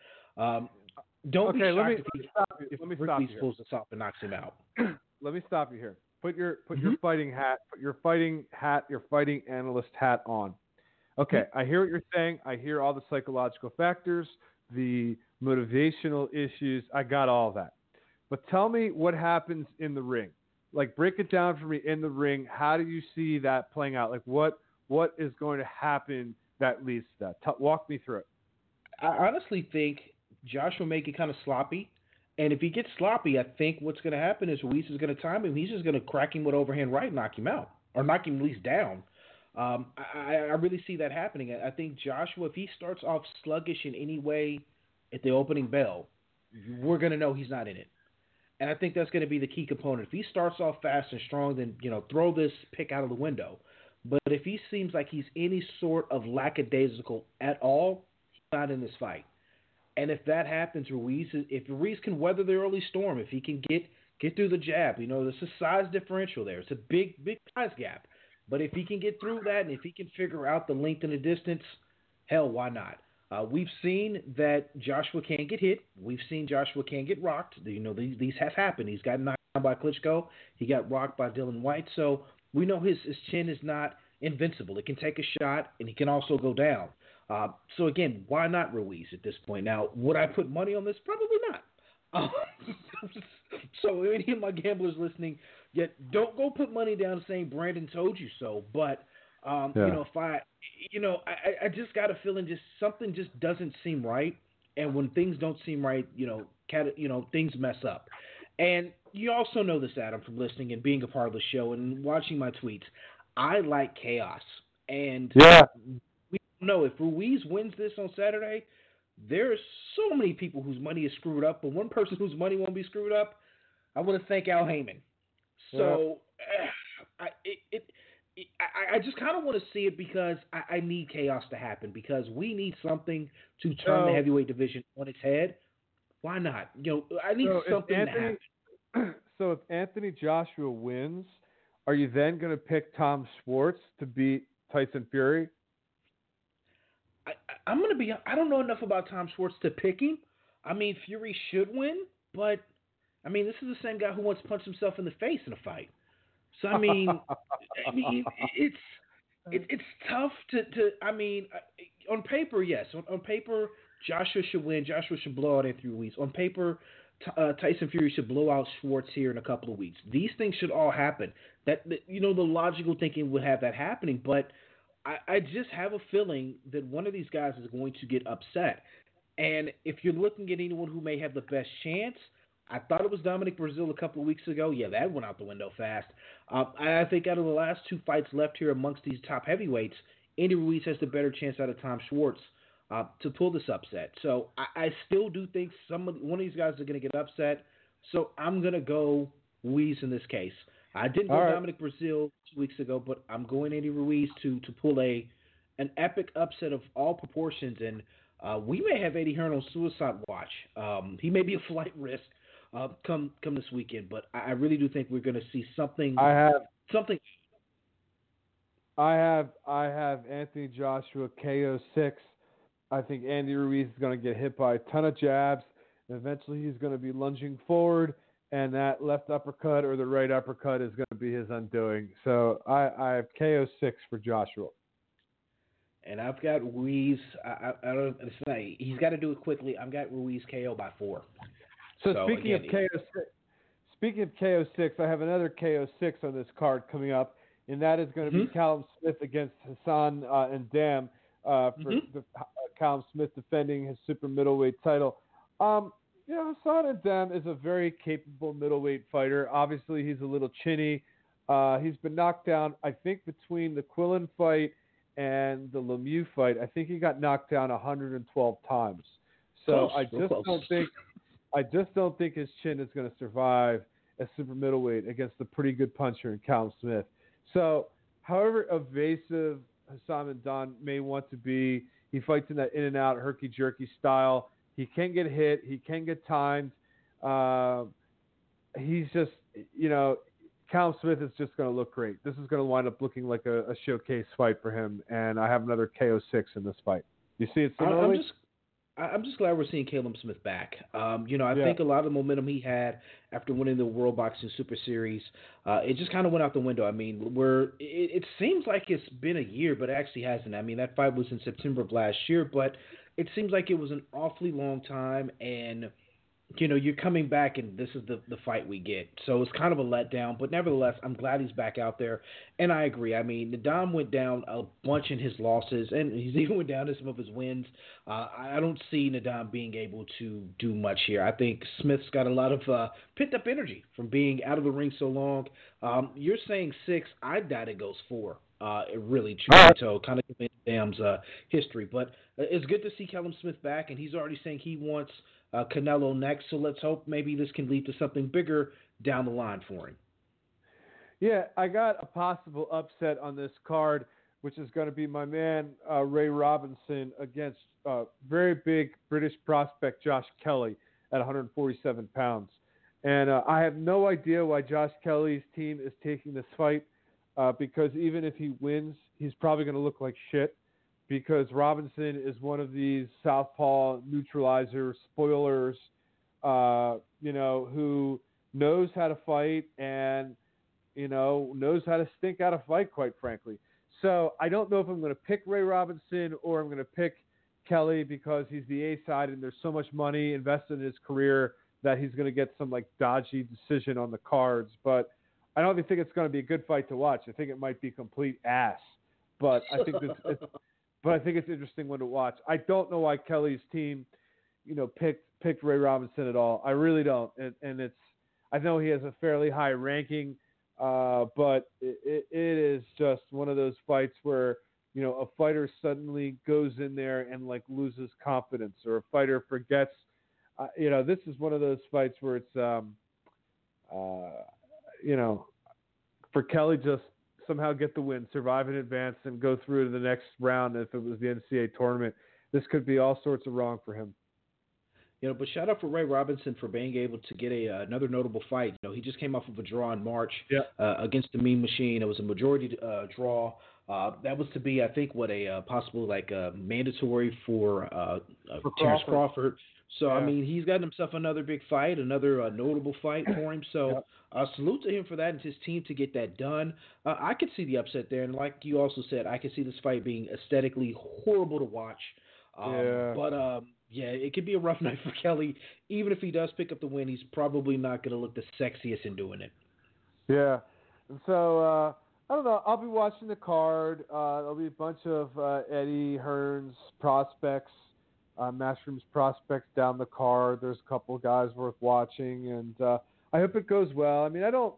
D: Don't be shocked if Ruiz pulls this off and knocks him out.
E: Let me stop you here. Put your fighting hat, your fighting analyst hat on. Okay, I hear what you're saying. I hear all the psychological factors, the motivational issues. I got all that. But tell me what happens in the ring. Break it down for me in the ring. How do you see that playing out? What is going to happen that leads to that? Walk me through it.
D: I honestly think Joshua may get kind of sloppy. And if he gets sloppy, I think what's going to happen is Ruiz is going to time him. He's just going to crack him with overhand right and knock him out. Or knock him at least down. I really see that happening. I think Joshua, if he starts off sluggish in any way at the opening bell, we're going to know he's not in it. And I think that's going to be the key component. If he starts off fast and strong, then, throw this pick out of the window. But if he seems like he's any sort of lackadaisical at all, he's not in this fight. And if that happens, if Ruiz can weather the early storm, if he can get through the jab, there's a size differential there. It's a big size gap. But if he can get through that and if he can figure out the length and the distance, hell, why not? We've seen that Joshua can get hit. We've seen Joshua can get rocked. These have happened. He's got knocked down by Klitschko. He got rocked by Dylan White. So we know his chin is not invincible. It can take a shot, and he can also go down. So, again, why not Ruiz at this point? Now, would I put money on this? Probably not. So any of my gamblers listening, don't go put money down saying Brandon told you so. But
E: Yeah.
D: I just got a feeling just something just doesn't seem right, and when things don't seem right, things mess up. And you also know this, Adam, from listening and being a part of the show and watching my tweets. I like chaos, and
E: Yeah.
D: we know if Ruiz wins this on Saturday, there's so many people whose money is screwed up, but one person whose money won't be screwed up. I want to thank Al Heyman. So I it, it, I just kind of want to see it because I need chaos to happen because we need something to turn the heavyweight division on its head. Why not? I need something to happen.
E: So if Anthony Joshua wins, are you then going to pick Tom Schwartz to beat Tyson Fury?
D: I'm going to be. I don't know enough about Tom Schwartz to pick him. I mean, Fury should win, but I mean, this is the same guy who once punched himself in the face in a fight. So I mean, it's tough to. I mean, on paper, yes. On paper, Joshua should win. Joshua should blow out Anthony Ruiz. On paper, Tyson Fury should blow out Schwartz here in a couple of weeks. These things should all happen. The logical thinking would have that happening, but I just have a feeling that one of these guys is going to get upset. And if you're looking at anyone who may have the best chance, I thought it was Dominic Brazil a couple of weeks ago. Yeah, that went out the window fast. I think out of the last two fights left here amongst these top heavyweights, Andy Ruiz has the better chance out of Tom Schwartz to pull this upset. So I still do think one of these guys are going to get upset. So I'm going to go Ruiz in this case. I didn't go Dominic Brazil 2 weeks ago, but I'm going Andy Ruiz to pull an epic upset of all proportions. And we may have Eddie Hearn on suicide watch. He may be a flight risk come this weekend, but I really do think we're going to see something. I
E: have Anthony Joshua KO 6. I think Andy Ruiz is going to get hit by a ton of jabs. And eventually, he's going to be lunging forward, and that left uppercut or the right uppercut is going to be his undoing. So I have KO 6 for Joshua.
D: And I've got Ruiz. I don't. He's got to do it quickly. I've got Ruiz KO by 4.
E: So speaking of KO 6, I have another KO 6 on this card coming up, and that is going to be Callum Smith against Hassan N'Dam for Callum Smith defending his super middleweight title. Hassan N'Dam is a very capable middleweight fighter. Obviously, he's a little chinny. He's been knocked down, I think, between the Quillen fight and the Lemieux fight. I think he got knocked down 112 times. So I just don't think his chin is going to survive as super middleweight against the pretty good puncher in Callum Smith. So, however evasive Hassan N'Dam may want to be, he fights in that in-and-out, herky-jerky style. He can get hit. He can get timed. He's just, Callum Smith is just going to look great. This is going to wind up looking like a showcase fight for him, and I have another KO 6 in this fight. You see it similarly?
D: I'm just glad we're seeing Caleb Smith back. I think a lot of the momentum he had after winning the World Boxing Super Series, it just kind of went out the window. I mean, it seems like it's been a year, but it actually hasn't. I mean, that fight was in September of last year, but it seems like it was an awfully long time, and you're coming back, and this is the fight we get. So it's kind of a letdown, but nevertheless, I'm glad he's back out there. And I agree. I mean, N'Dam went down a bunch in his losses, and he's even went down in some of his wins. I don't see N'Dam being able to do much here. I think Smith's got a lot of pent-up energy from being out of the ring so long. You're saying 6. I doubt it goes 4. It really, truly, so kind of given N'Dam's history. But it's good to see Callum Smith back, and he's already saying he wants Canelo next, so let's hope maybe this can lead to something bigger down the line for him.
E: Yeah, I got a possible upset on this card, which is going to be my man Ray Robinson against very big British prospect Josh Kelly at 147 pounds. And I have no idea why Josh Kelly's team is taking this fight because even if he wins, he's probably going to look like shit. Because Robinson is one of these southpaw neutralizer spoilers, who knows how to fight and, knows how to stink out a fight, quite frankly. So I don't know if I'm going to pick Ray Robinson or I'm going to pick Kelly because he's the A side and there's so much money invested in his career that he's going to get some dodgy decision on the cards. But I don't think it's going to be a good fight to watch. I think it might be complete ass. but I think it's an interesting one to watch. I don't know why Kelly's team, picked Ray Robinson at all. I really don't, and I know he has a fairly high ranking, but it is just one of those fights where a fighter suddenly goes in there and like loses confidence, or a fighter forgets. This is one of those fights where it's for Kelly just somehow get the win, survive in advance, and go through to the next round. If it was the NCAA tournament, this could be all sorts of wrong for him.
D: But shout out for Ray Robinson for being able to get another notable fight. He just came off of a draw in March against the Mean Machine. It was a majority draw. That was to be, I think, possible mandatory for Terrence Crawford. So, yeah. I mean, he's gotten himself another big fight, another notable fight for him. So, salute to him for that and his team to get that done. I could see the upset there. And like you also said, I could see this fight being aesthetically horrible to watch. But, it could be a rough night for Kelly. Even if he does pick up the win, he's probably not going to look the sexiest in doing it.
E: Yeah. And so, I don't know. I'll be watching the card. There'll be a bunch of Eddie Hearn's prospects, Matchroom's prospects down the card. There's a couple of guys worth watching, and I hope it goes well. I mean, I don't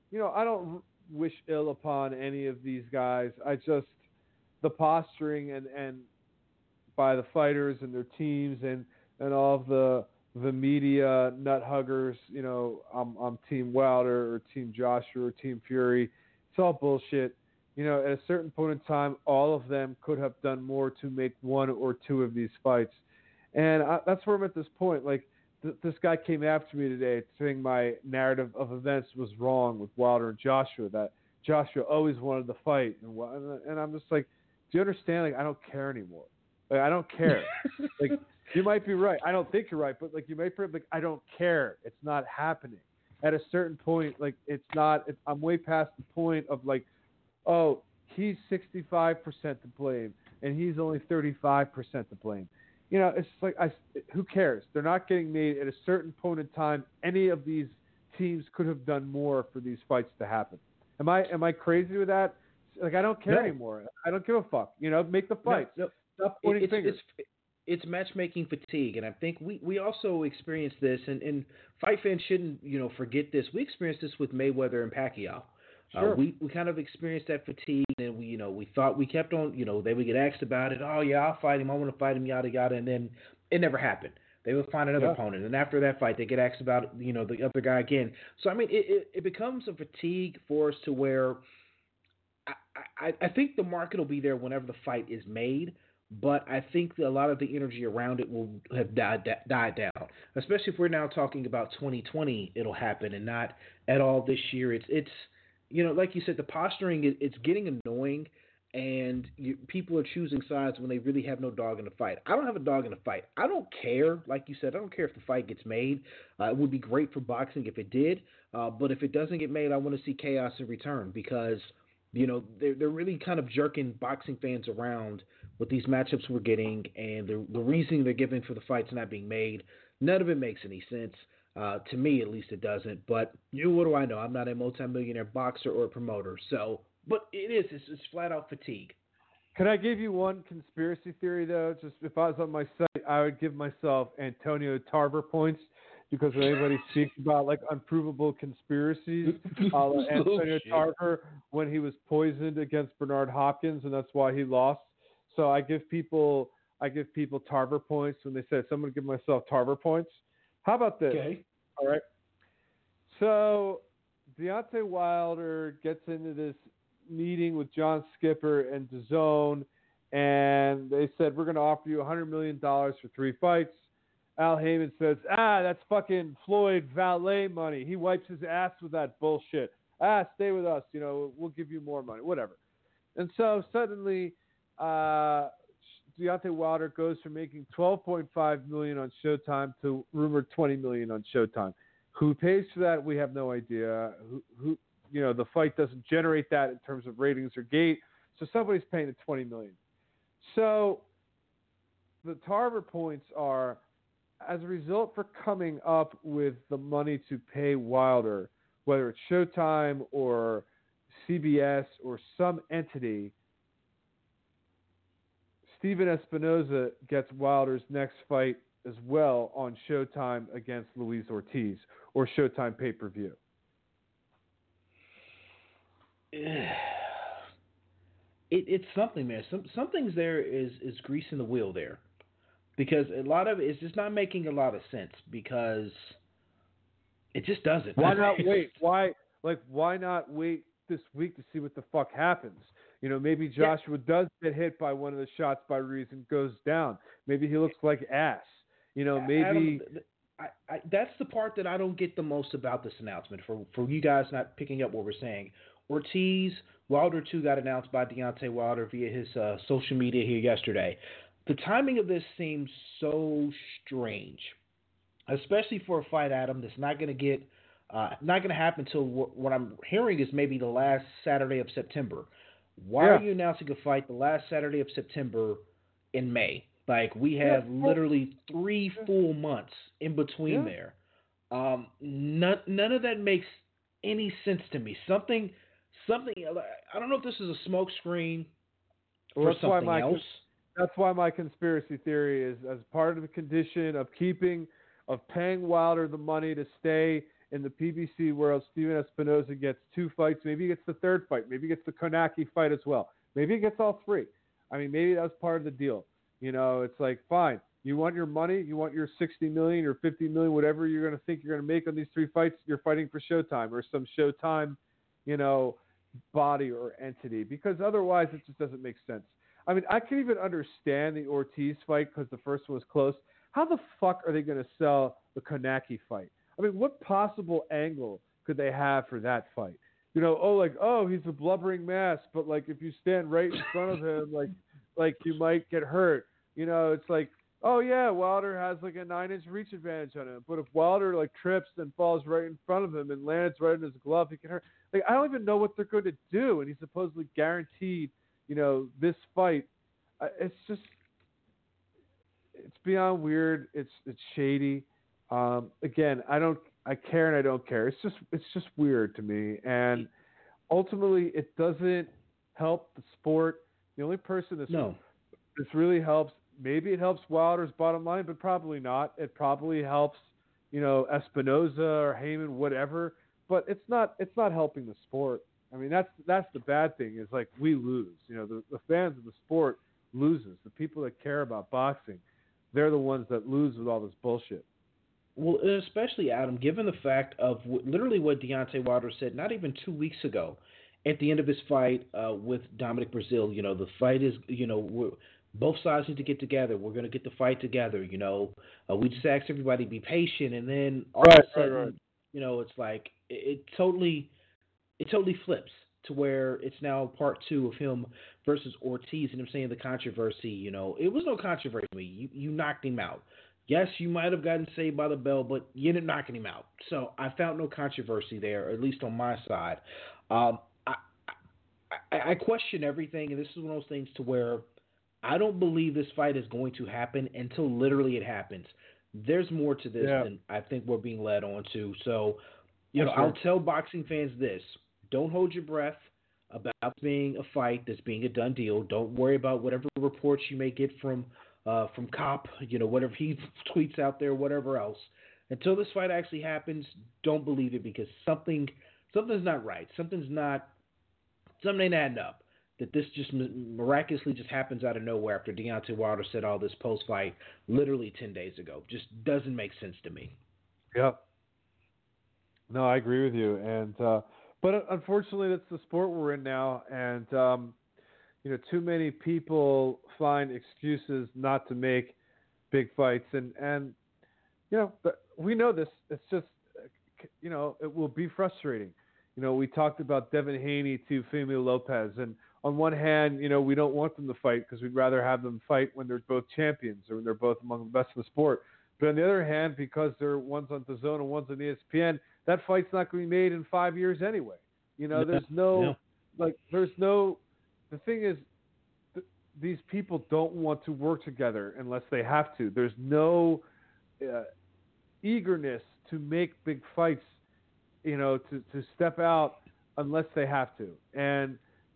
E: wish ill upon any of these guys. I just, the posturing and by the fighters and their teams and all of the media nut huggers, I'm Team Wilder or Team Joshua or Team Fury. It's all bullshit. At a certain point in time, all of them could have done more to make one or two of these fights. And that's where I'm at this point. Like, this guy came after me today saying my narrative of events was wrong with Wilder and Joshua, that Joshua always wanted the fight. And I'm just like, do you understand? Like, I don't care anymore. Like, I don't care. Like, you might be right. I don't think you're right, but like, you might be like, I don't care. It's not happening. At a certain point, like, it's not. I'm way past the point of like, oh, he's 65% to blame and he's only 35% to blame. It's like, who cares? They're not getting made. At a certain point in time, any of these teams could have done more for these fights to happen. Am I crazy with that? Like, I don't care anymore. I don't give a fuck. Make the fights.
D: No.
E: Stop pointing fingers.
D: It's matchmaking fatigue, and I think we also experienced this, and fight fans shouldn't forget this. We experienced this with Mayweather and Pacquiao.
E: Sure.
D: We kind of experienced that fatigue, and we thought we kept on. They would get asked about it. Oh yeah, I'll fight him. I want to fight him. Yada yada, and then it never happened. They would find another opponent, and after that fight, they get asked about the other guy again. So I mean, it becomes a fatigue for us to where I think the market will be there whenever the fight is made. But I think that a lot of the energy around it will have died down, especially if we're now talking about 2020. It'll happen and not at all this year. It's like you said, the posturing it's getting annoying, and people are choosing sides when they really have no dog in the fight. I don't have a dog in the fight. I don't care, like you said. I don't care if the fight gets made. It would be great for boxing if it did, but if it doesn't get made, I want to see chaos in return because they're really kind of jerking boxing fans around with these matchups we're getting, and the reasoning they're giving for the fights not being made, none of it makes any sense. To me, at least, it doesn't. But what do I know? I'm not a multimillionaire boxer or a promoter. So, but it's flat out fatigue.
E: Can I give you one conspiracy theory though? Just if I was on my site, I would give myself Antonio Tarver points. Because when anybody speaks about like unprovable conspiracies, Antonio Tarver when he was poisoned against Bernard Hopkins, and that's why he lost. So I give people Tarver points when they say, "Someone give myself Tarver points." How about this?
D: Okay.
E: All right. So Deontay Wilder gets into this meeting with John Skipper and DAZN, and they said, "We're going to offer you $100 million for 3 fights." Al Heyman says, that's fucking Floyd valet money. He wipes his ass with that bullshit. Stay with us. We'll give you more money, whatever. And so suddenly, Deontay Wilder goes from making $12.5 million on Showtime to rumored $20 million on Showtime. Who pays for that? We have no idea. Who the fight doesn't generate that in terms of ratings or gate. So somebody's paying the $20 million. So the Tarver points are, as a result for coming up with the money to pay Wilder, whether it's Showtime or CBS or some entity, Steven Espinoza gets Wilder's next fight as well on Showtime against Luis Ortiz or Showtime pay-per-view?
D: It's something, man. Something's there is greasing the wheel there, because a lot of it's just not making a lot of sense, because it just doesn't.
E: Why not wait? Why not wait this week to see what the fuck happens? Maybe Joshua does get hit by one of the shots by Ruiz and goes down. Maybe he looks like ass. Maybe.
D: That's the part that I don't get the most about this announcement. For you guys not picking up what we're saying, Ortiz Wilder 2 got announced by Deontay Wilder via his social media here yesterday. The timing of this seems so strange, especially for a fight, Adam, that's not going to happen until what I'm hearing is maybe the last Saturday of September. Why are you announcing a fight the last Saturday of September in May? Like, we have literally 3 full months in between there. None of that makes any sense to me. Something. I don't know if this is a smoke screen or something else.
E: That's why my conspiracy theory is, as part of the condition of paying Wilder the money to stay in the PBC world, Steven Espinoza gets 2 fights. Maybe he gets the 3rd fight. Maybe he gets the Konaki fight as well. Maybe he gets all 3. I mean, maybe that was part of the deal. It's like, fine. You want your money? You want your $60 million or $50 million, whatever you're going to think you're going to make on these 3 fights? You're fighting for Showtime or some Showtime, body or entity, because otherwise it just doesn't make sense. I mean, I can even understand the Ortiz fight because the first one was close. How the fuck are they going to sell the Konaki fight? I mean, what possible angle could they have for that fight? He's a blubbering mass, but if you stand right in front of him, like you might get hurt. It's like, oh yeah, Wilder has a 9-inch reach advantage on him. But if Wilder trips and falls right in front of him and lands right in his glove, he can hurt. I don't even know what they're going to do. And he's supposedly guaranteed, this fight. It's beyond weird. It's shady. Again, I care and I don't care. It's just weird to me. And ultimately, it doesn't help the sport. The only person this really helps, maybe it helps Wilder's bottom line, but probably not. It probably helps, Espinoza or Heyman, whatever. But it's not helping the sport. I mean, that's the bad thing is we lose. The fans of the sport loses. The people that care about boxing, they're the ones that lose with all this bullshit.
D: Well, especially, Adam, given the fact of literally what Deontay Wilder said not even 2 weeks ago at the end of his fight with Dominic Breazeale, the fight is, both sides need to get together. We're going to get the fight together, we just ask everybody to be patient, and then all of a sudden, it's like it totally flips to where it's now part 2 of him versus Ortiz, and I'm saying the controversy, it was no controversy to me. You knocked him out. Yes, you might have gotten saved by the bell, but you ended up knocking him out. So I found no controversy there, at least on my side. I question everything, and this is one of those things to where I don't believe this fight is going to happen until literally it happens. There's more to this than I think we're being led on to. So, I'll tell boxing fans this. Don't hold your breath about being a fight that's being a done deal. Don't worry about whatever reports you may get from Cop, whatever he tweets out there, whatever else. Until this fight actually happens, don't believe it, because something's not right. Something ain't adding up. That this just miraculously just happens out of nowhere after Deontay Wilder said all this post-fight literally 10 days ago. Just doesn't make sense to me.
E: Yep. No, I agree with you. And but unfortunately, that's the sport we're in now. And too many people find excuses not to make big fights, and but we know this. It's just it will be frustrating. We talked about Devin Haney to Femio Lopez, and on one hand, we don't want them to fight because we'd rather have them fight when they're both champions or when they're both among the best in the sport. But on the other hand, because one's on DAZN and one's on ESPN, that fight's not going to be made in 5 years anyway. There's no. The thing is, these people don't want to work together unless they have to. There's no eagerness to make big fights, to step out unless they have to. And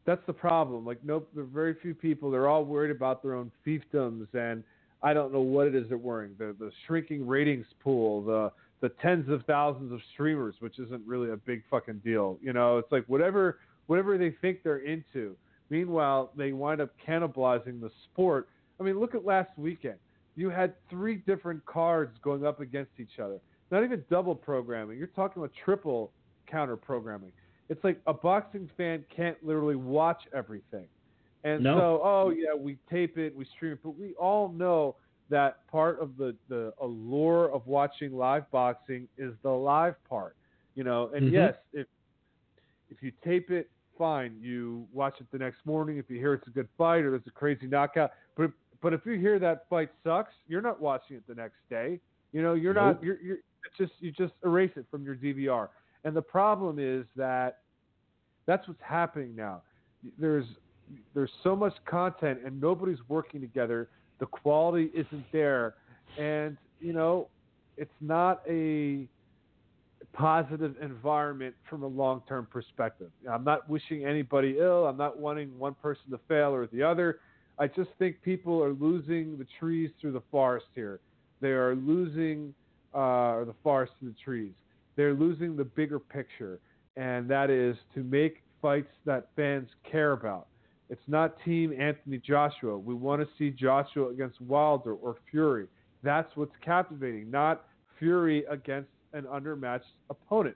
E: that's the problem. Like, there are very few people. They're all worried about their own fiefdoms, and I don't know what it is they're worrying. The shrinking ratings pool, the tens of thousands of streamers, which isn't really a big fucking deal. It's like whatever they think they're into. Meanwhile, they wind up cannibalizing the sport. I mean, look at last weekend. You had 3 different cards going up against each other. Not even double programming. You're talking about triple counter programming. It's like a boxing fan can't literally watch everything. And so, we tape it, we stream it, but we all know that part of the allure of watching live boxing is the live part. And yes, if you tape it, fine, you watch it the next morning if you hear it's a good fight or there's a crazy knockout. But if you hear that fight sucks, you're not watching it the next day. You're not. You just erase it from your DVR. And the problem is that's what's happening now. There's so much content and nobody's working together. The quality isn't there, and it's not a positive environment from a long-term perspective. I'm not wishing anybody ill. I'm not wanting one person to fail or the other. I just think people are losing the trees through the forest here. They are losing the forest through the trees. They're losing the bigger picture, and that is to make fights that fans care about. It's not Team Anthony Joshua. We want to see Joshua against Wilder or Fury. That's what's captivating, not Fury against an undermatched opponent.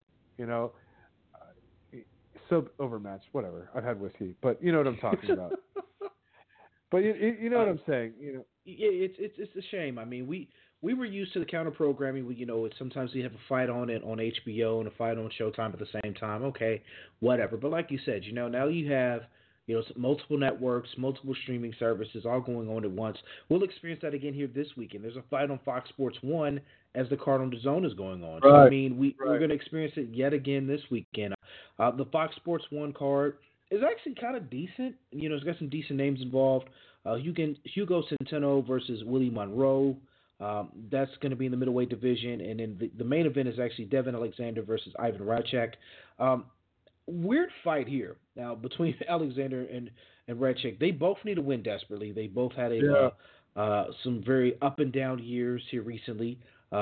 E: So overmatched, whatever. I've had whiskey, but you know what I'm talking about. But you know what I'm saying.
D: It's a shame. I mean, we were used to the counter programming. Sometimes we have a fight on HBO and a fight on Showtime at the same time. Okay, whatever. But like you said, now you have multiple networks, multiple streaming services all going on at once. We'll experience that again here this weekend. There's a fight on Fox Sports 1 as the card on DAZN is going on.
E: Right.
D: So, I mean, we're going to experience it yet again this weekend. The Fox Sports 1 card is actually kind of decent. It's got some decent names involved. Hugo Centeno versus Willie Monroe. That's going to be in the middleweight division. And then the main event is actually Devin Alexander versus Ivan Radchek. Weird fight here now between Alexander and Radchek. They both need a win desperately. They both had some very up and down years here recently,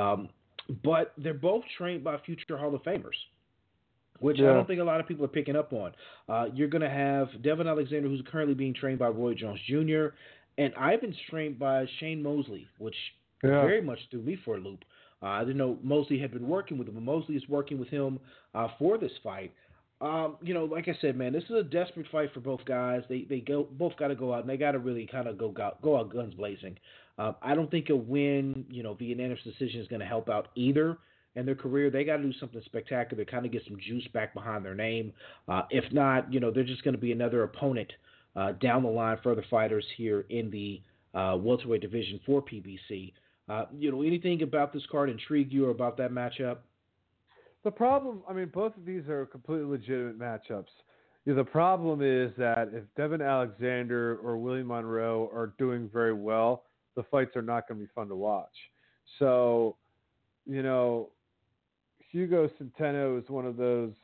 D: but they're both trained by future Hall of Famers, which I don't think a lot of people are picking up on. You're going to have Devin Alexander, who's currently being trained by Roy Jones Jr., and Ivan's trained by Shane Mosley, which very much threw me for a loop. I didn't know Mosley had been working with him, but Mosley is working with him for this fight. Like I said, man, this is a desperate fight for both guys. They both got to go out, and they got to really kind of go out guns blazing. I don't think a win, via unanimous decision is going to help out either in their career. They got to do something spectacular, kind of get some juice back behind their name. If not, they're just going to be another opponent down the line for other fighters here in the welterweight division for PBC. Anything about this card intrigue you or about that matchup?
E: The problem, both of these are completely legitimate matchups. The problem is that if Devin Alexander or Willie Monroe are doing very well, the fights are not going to be fun to watch. So, Hugo Centeno is one of those,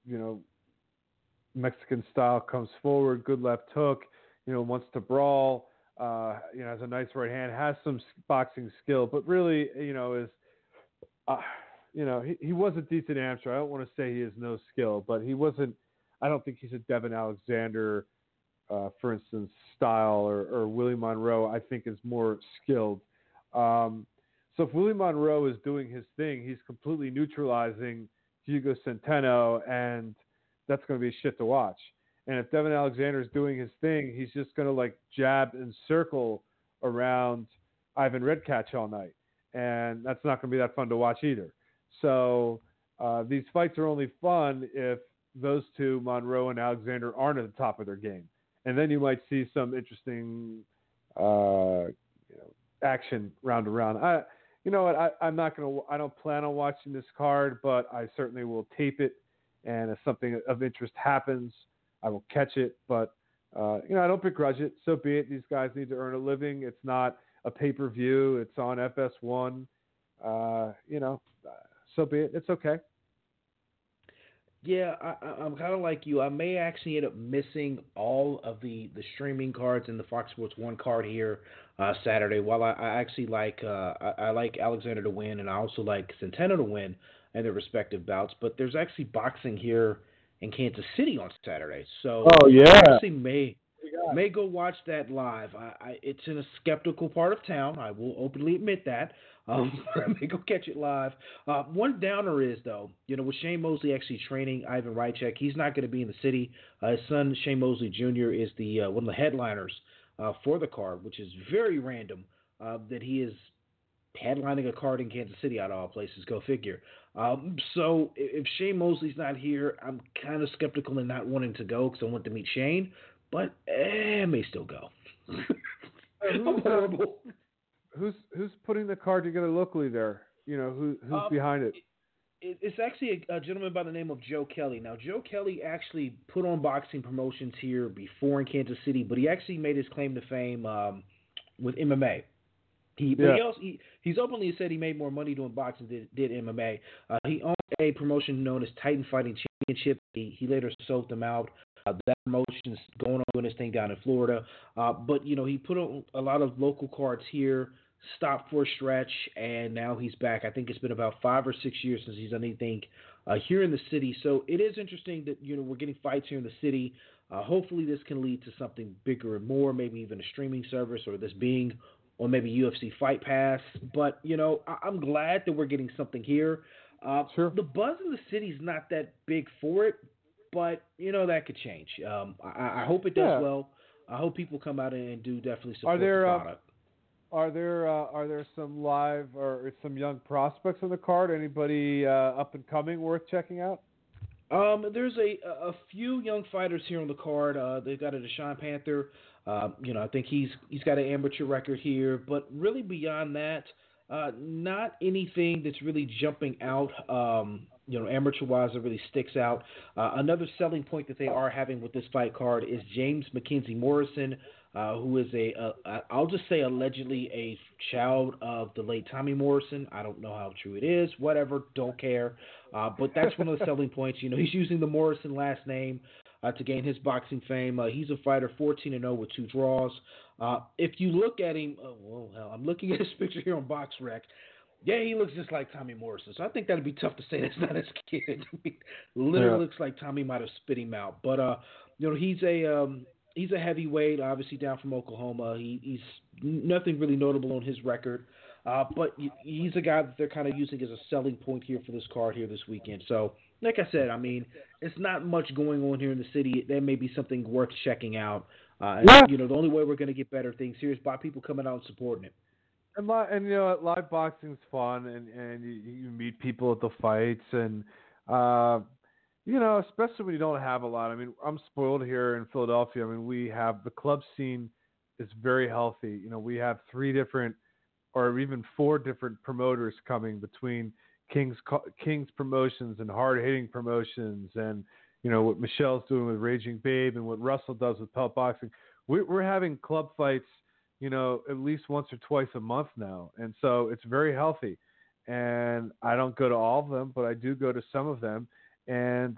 E: Mexican style, comes forward, good left hook, wants to brawl, has a nice right hand, has some boxing skill, but really, is... he was a decent amateur. I don't want to say he has no skill, but he wasn't. I don't think he's a Devin Alexander, for instance, style, or Willie Monroe. I think is more skilled. So if Willie Monroe is doing his thing, he's completely neutralizing Hugo Centeno, and that's going to be shit to watch. And if Devin Alexander is doing his thing, he's just going to jab and circle around Ivan Redkach all night, and that's not going to be that fun to watch either. So these fights are only fun if those two, Monroe and Alexander, aren't at the top of their game. And then you might see some interesting action round to round. You know what? I don't plan on watching this card, but I certainly will tape it. And if something of interest happens, I will catch it. But I don't begrudge it. So be it. These guys need to earn a living. It's not a pay-per-view. It's on FS1. So be it. It's okay.
D: Yeah, I'm kind of like you. I may actually end up missing all of the streaming cards and the Fox Sports One card here Saturday. While I actually like I like Alexander to win, and I also like Centeno to win in their respective bouts. But there's actually boxing here in Kansas City on Saturday, so
E: Oh
D: I
E: yeah.
D: actually may go watch that live. It's in a skeptical part of town. I will openly admit that. I may go catch it live. One downer is though, with Shane Mosley actually training Ivan Rychek, he's not going to be in the city. His son Shane Mosley Jr. is the one of the headliners for the card, which is very random that he is headlining a card in Kansas City out of all places. Go figure. So if Shane Mosley's not here, I'm kind of skeptical and not wanting to go because I want to meet Shane, but I may still go. I'm horrible.
E: Who's putting the card together locally there? Who's behind it?
D: It's actually a gentleman by the name of Joe Kelly. Now, Joe Kelly actually put on boxing promotions here before in Kansas City, but he actually made his claim to fame with MMA. He's openly said he made more money doing boxing than did MMA. He owned a promotion known as Titan Fighting Championship. He later sold them out. That promotion's going on doing his thing down in Florida. But he put on a lot of local cards here, stopped for a stretch, and now he's back. I think it's been about 5 or 6 years since he's done anything here in the city. So it is interesting that we're getting fights here in the city. Hopefully this can lead to something bigger and more, maybe even a streaming service or this being on maybe UFC Fight Pass. But, I'm glad that we're getting something here.
E: Sure.
D: The buzz in the city's not that big for it, but, that could change. I hope it does well. I hope people come out and do definitely support the product.
E: Are there some live or some young prospects on the card? Anybody up and coming worth checking out?
D: There's a few young fighters here on the card. They've got a Deshaun Panther. I think he's got an amateur record here, but really beyond that, not anything that's really jumping out. Amateur-wise, that really sticks out. Another selling point that they are having with this fight card is James Mackenzie Morrison, who is I'll just say allegedly a child of the late Tommy Morrison. I don't know how true it is. Whatever, don't care. But that's one of the selling points. He's using the Morrison last name to gain his boxing fame. He's a fighter 14-0 with 2 draws. If you look at him, I'm looking at his picture here on BoxRec. Yeah, he looks just like Tommy Morrison. So I think that'd be tough to say that's not his kid. Literally looks like Tommy might have spit him out. But he's a heavyweight, obviously down from Oklahoma. He's nothing really notable on his record. But he's a guy that they're kind of using as a selling point here for this card here this weekend. So, like I said, it's not much going on here in the city. There may be something worth checking out. The only way we're going to get better things here is by people coming out and supporting it.
E: And live boxing's fun, and you meet people at the fights, and especially when you don't have a lot. I'm spoiled here in Philadelphia. We have the club scene is very healthy. We have 3 different, or even 4 different promoters coming between King's Promotions and Hard Hitting Promotions, and what Michelle's doing with Raging Babe, and what Russell does with Pelt Boxing. We're having club fights, at least once or twice a month now. And so it's very healthy. And I don't go to all of them, but I do go to some of them. And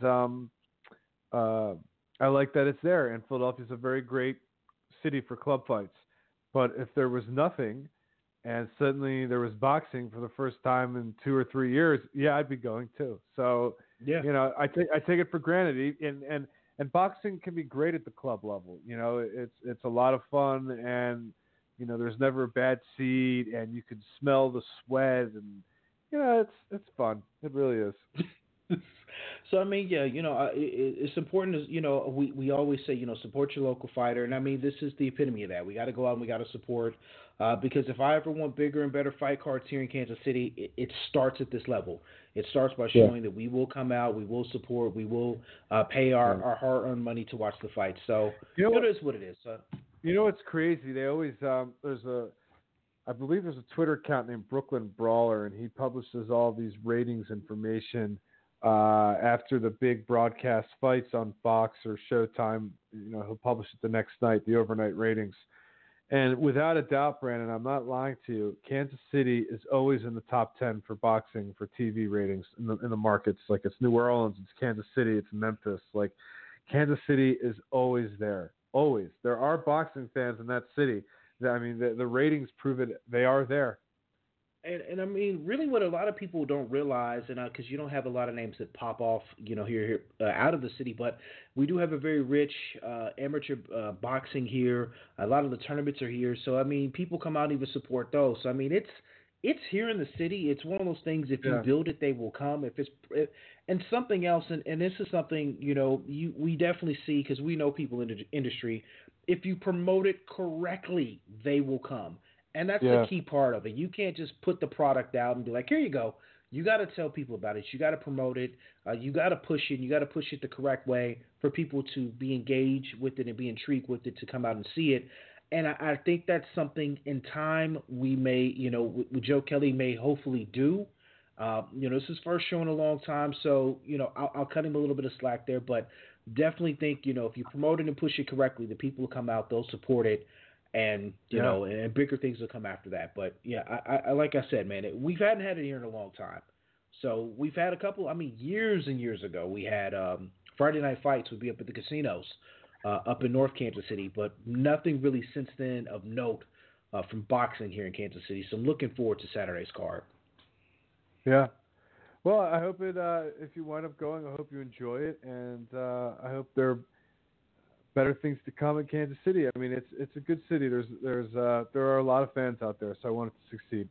E: I like that it's there. And Philadelphia's a very great city for club fights. But if there was nothing and suddenly there was boxing for the first time in 2 or 3 years, I'd be going too. So, I take it for granted. And boxing can be great at the club level. It's a lot of fun, and there's never a bad seat, and you can smell the sweat, and it's fun. It really is.
D: So it's important as we always say support your local fighter, and this is the epitome of that. We got to go out and we got to support because if I ever want bigger and better fight cards here in Kansas City, it starts at this level. It starts by showing that we will come out, we will support, we will pay our hard-earned money to watch the fight. So it is what it is.
E: It's crazy. They always I believe there's a Twitter account named Brooklyn Brawler, and he publishes all these ratings information after the big broadcast fights on Fox or Showtime. He'll publish it the next night, the overnight ratings. And without a doubt, Brandon, I'm not lying to you. Kansas City is always in the top 10 for boxing for TV ratings in the markets. Like it's New Orleans, it's Kansas City, it's Memphis. Like Kansas City is always there. Always. There are boxing fans in that city. I mean, the ratings prove it. They are there.
D: And I mean, really, what a lot of people don't realize, and because you don't have a lot of names that pop off, here out of the city, but we do have a very rich amateur boxing here. A lot of the tournaments are here, so I mean, people come out and even support those. So I mean, it's here in the city. It's one of those things. If you build it, they will come. And something else, and this is something we definitely see because we know people in the industry. If you promote it correctly, they will come. And that's the key part of it. You can't just put the product out and be like, here you go. You got to tell people about it. You got to promote it. You got to push it. You got to push it the correct way for people to be engaged with it and be intrigued with it to come out and see it. And I think that's something in time we may, with Joe Kelly may hopefully do. This is his first show in a long time. So, I'll cut him a little bit of slack there. But definitely think, if you promote it and push it correctly, the people will come out, they'll support it. And, and bigger things will come after that. But, I like I said, man, we hadn't had it here in a long time. So we've had a couple, years and years ago, we had Friday Night Fights would be up at the casinos up in North Kansas City, but nothing really since then of note from boxing here in Kansas City. So I'm looking forward to Saturday's card.
E: Yeah. Well, I hope if you wind up going, I hope you enjoy it. And I hope there are better things to come in Kansas City. I mean, it's a good city. There are a lot of fans out there, so I want it to succeed.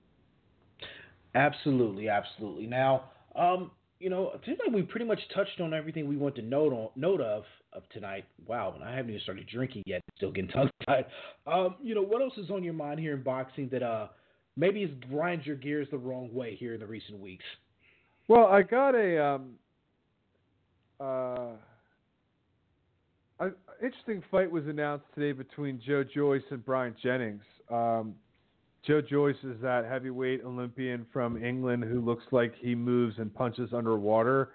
D: Absolutely. Now, it seems like we pretty much touched on everything we want to note of tonight. Wow, and I haven't even started drinking yet. Still getting tongue-tied. What else is on your mind here in boxing that maybe has grinded your gears the wrong way here in the recent weeks?
E: Well, I got an interesting fight was announced today between Joe Joyce and Brian Jennings. Joe Joyce is that heavyweight Olympian from England who looks like he moves and punches underwater.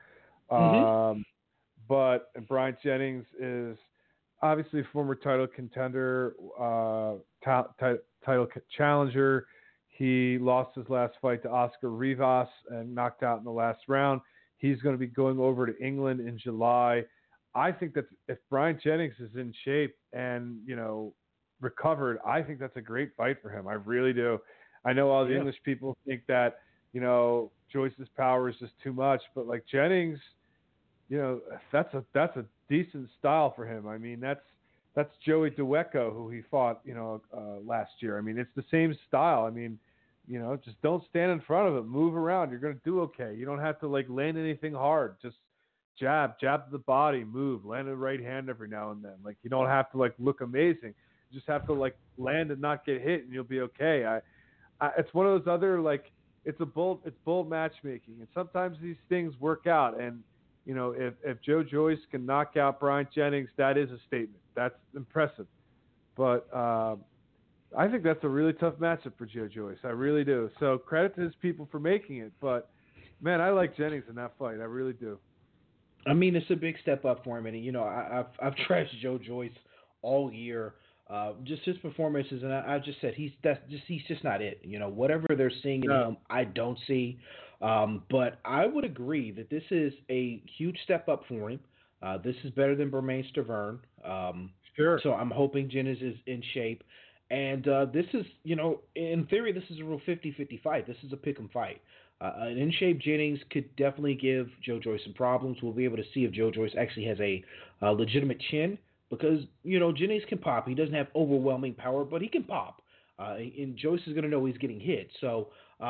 E: But Brian Jennings is obviously a former title contender, title challenger. He lost his last fight to Oscar Rivas and knocked out in the last round. He's going to be going over to England in July. I think that if Brian Jennings is in shape and, recovered, I think that's a great fight for him. I really do. I know all the English people think that, Joyce's power is just too much, but like Jennings, that's a decent style for him. I mean, that's Joey Dweco who he fought, last year. I mean, it's the same style. I mean, just don't stand in front of it. Move around. You're going to do okay. You don't have to land anything hard. Just jab the body, move, land a right hand every now and then. Like you don't have to look amazing. You just have to land and not get hit, and you'll be okay. It's one of those other it's bold matchmaking, and sometimes these things work out. And if Joe Joyce can knock out Brian Jennings, that is a statement. That's impressive. But I think that's a really tough matchup for Joe Joyce. I really do. So credit to his people for making it. But man, I like Jennings in that fight. I really do.
D: I mean, it's a big step up for him, and I've trashed Joe Joyce all year. Just his performances, and I just said he's just not it. Whatever they're seeing in him, I don't see. But I would agree that this is a huge step up for him. This is better than Bermane Stiverne.
E: Sure.
D: So I'm hoping Jennings is in shape. And this is, in theory, this is a real 50-50 fight. This is a pick'em fight. An in-shape Jennings could definitely give Joe Joyce some problems. We'll be able to see if Joe Joyce actually has a legitimate chin because, Jennings can pop. He doesn't have overwhelming power, but he can pop. And Joyce is going to know he's getting hit. So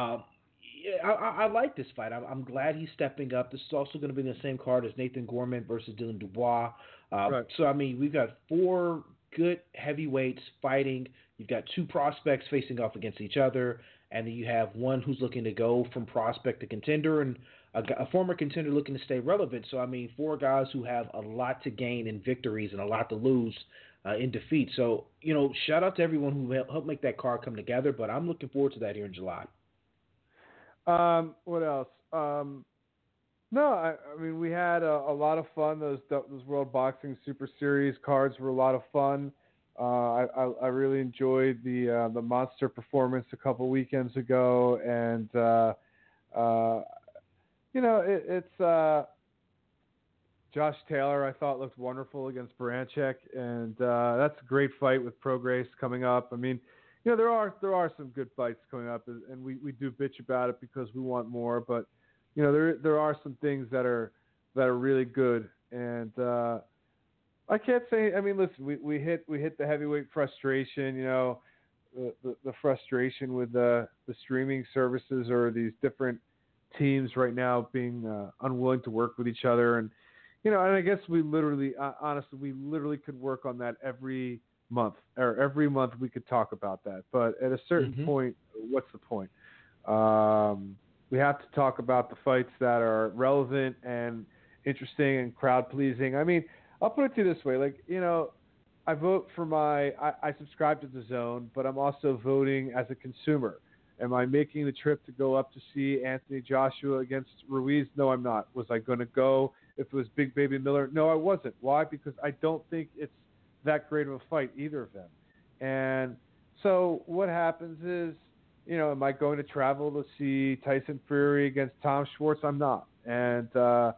D: I like this fight. I'm glad he's stepping up. This is also going to be in the same card as Nathan Gorman versus Dylan Dubois.
E: Right.
D: So, I mean, we've got 4 good heavyweights fighting. You've got 2 prospects facing off against each other, and then you have one who's looking to go from prospect to contender, and a former contender looking to stay relevant. So, I mean, 4 guys who have a lot to gain in victories and a lot to lose in defeat. So, shout out to everyone who helped make that card come together, but I'm looking forward to that here in July.
E: What else? No, I mean, we had a lot of fun. Those World Boxing Super Series cards were a lot of fun. I really enjoyed the monster performance a couple weekends ago, and it's Josh Taylor. I thought looked wonderful against Baranchek, and that's a great fight with Prograis coming up. I mean, there are some good fights coming up, and we do bitch about it because we want more, but there are some things that are really good, and I can't say. I mean, listen, we hit the heavyweight frustration. The frustration with the streaming services or these different teams right now being unwilling to work with each other, and I guess we literally, honestly, could work on that every month, or every month we could talk about that. But at a certain point, what's the point? We have to talk about the fights that are relevant and interesting and crowd pleasing. I mean, I'll put it to you this way, I vote for I subscribe to DAZN, but I'm also voting as a consumer. Am I making the trip to go up to see Anthony Joshua against Ruiz? No, I'm not. Was I going to go if it was Big Baby Miller? No, I wasn't. Why? Because I don't think it's that great of a fight, either of them. And so what happens is, am I going to travel to see Tyson Fury against Tom Schwartz? I'm not. And,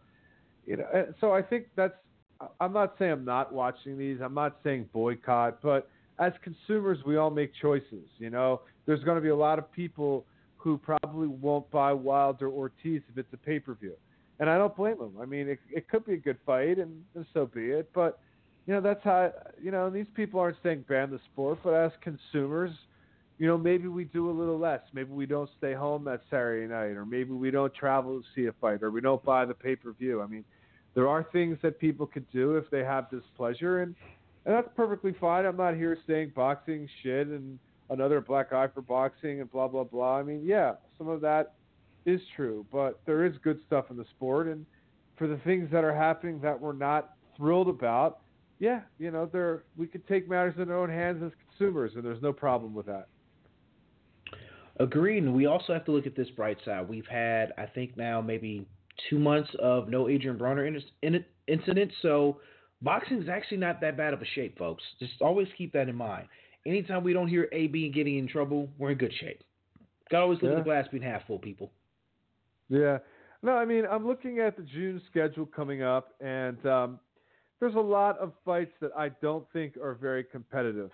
E: so I think I'm not saying I'm not watching these. I'm not saying boycott, but as consumers, we all make choices. There's going to be a lot of people who probably won't buy Wilder or Ortiz if it's a pay-per-view. And I don't blame them. I mean, it could be a good fight, and so be it. But, that's how, these people aren't saying ban the sport, but as consumers, maybe we do a little less. Maybe we don't stay home that Saturday night, or maybe we don't travel to see a fight, or we don't buy the pay-per-view. I mean, there are things that people could do if they have this pleasure, and that's perfectly fine. I'm not here saying boxing shit and another black eye for boxing and blah, blah, blah. I mean, yeah, some of that is true, but there is good stuff in the sport, and for the things that are happening that we're not thrilled about, yeah, we could take matters in our own hands as consumers, and there's no problem with that.
D: Agreed, and we also have to look at this bright side. We've had, I think now, maybe 2 months of no Adrian Broner incident, so boxing is actually not that bad of a shape, folks. Just always keep that in mind. Anytime we don't hear AB getting in trouble, we're in good shape. Got to always look at the glass being half full, people.
E: Yeah. No, I mean, I'm looking at the June schedule coming up, and there's a lot of fights that I don't think are very competitive.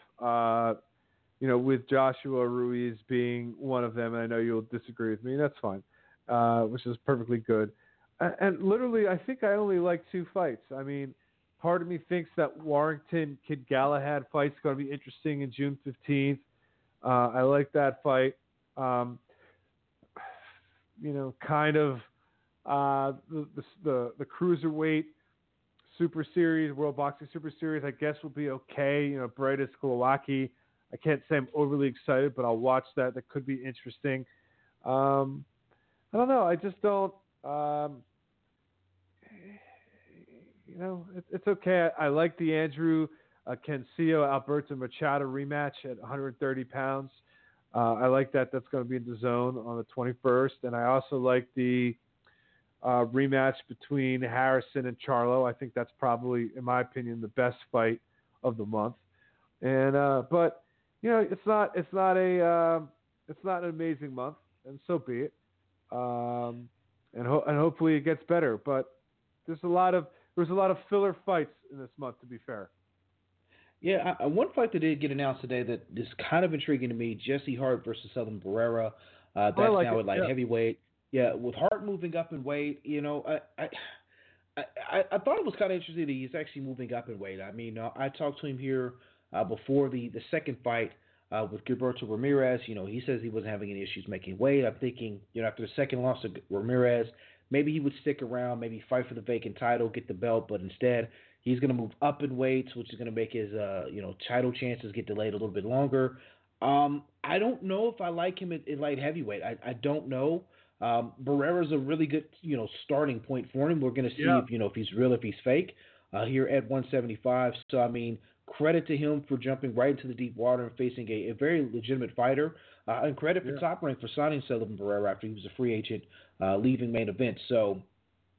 E: With Joshua Ruiz being one of them, and I know you'll disagree with me, and that's fine, which is perfectly good. And literally, I think I only like 2 fights. I mean, part of me thinks that Warrington Kid Galahad fight's going to be interesting in June 15th. I like that fight. Kind of the Cruiserweight Super Series, World Boxing Super Series, I guess will be okay. Brightus Kulawaki, I can't say I'm overly excited, but I'll watch that. That could be interesting. I don't know. I just don't. It's okay. I like the Andrew Cancio Alberto Machado rematch at 130 pounds. I like that. That's going to be in DAZN on the 21st. And I also like the rematch between Harrison and Charlo. I think that's probably, in my opinion, the best fight of the month. And but it's not an amazing month, and so be it. And hopefully it gets better. But there's a lot of filler fights in this month, to be fair.
D: Yeah, one fight that did get announced today that is kind of intriguing to me: Jesse Hart versus Southern Barrera. That's now at light heavyweight. Yeah, with Hart moving up in weight, I thought it was kind of interesting that he's actually moving up in weight. I mean, I talked to him here before the second fight with Gilberto Ramirez. He says he wasn't having any issues making weight. I'm thinking, after the second loss to Ramirez, maybe he would stick around, maybe fight for the vacant title, get the belt, but instead he's going to move up in weights, which is going to make his title chances get delayed a little bit longer. I don't know if I like him at light heavyweight. I don't know. Barrera's a really good starting point for him. We're going to see if he's real, if he's fake here at 175. So I mean, credit to him for jumping right into the deep water and facing a very legitimate fighter. And credit for Top Rank for signing Sullivan Barrera after he was a free agent leaving main event. So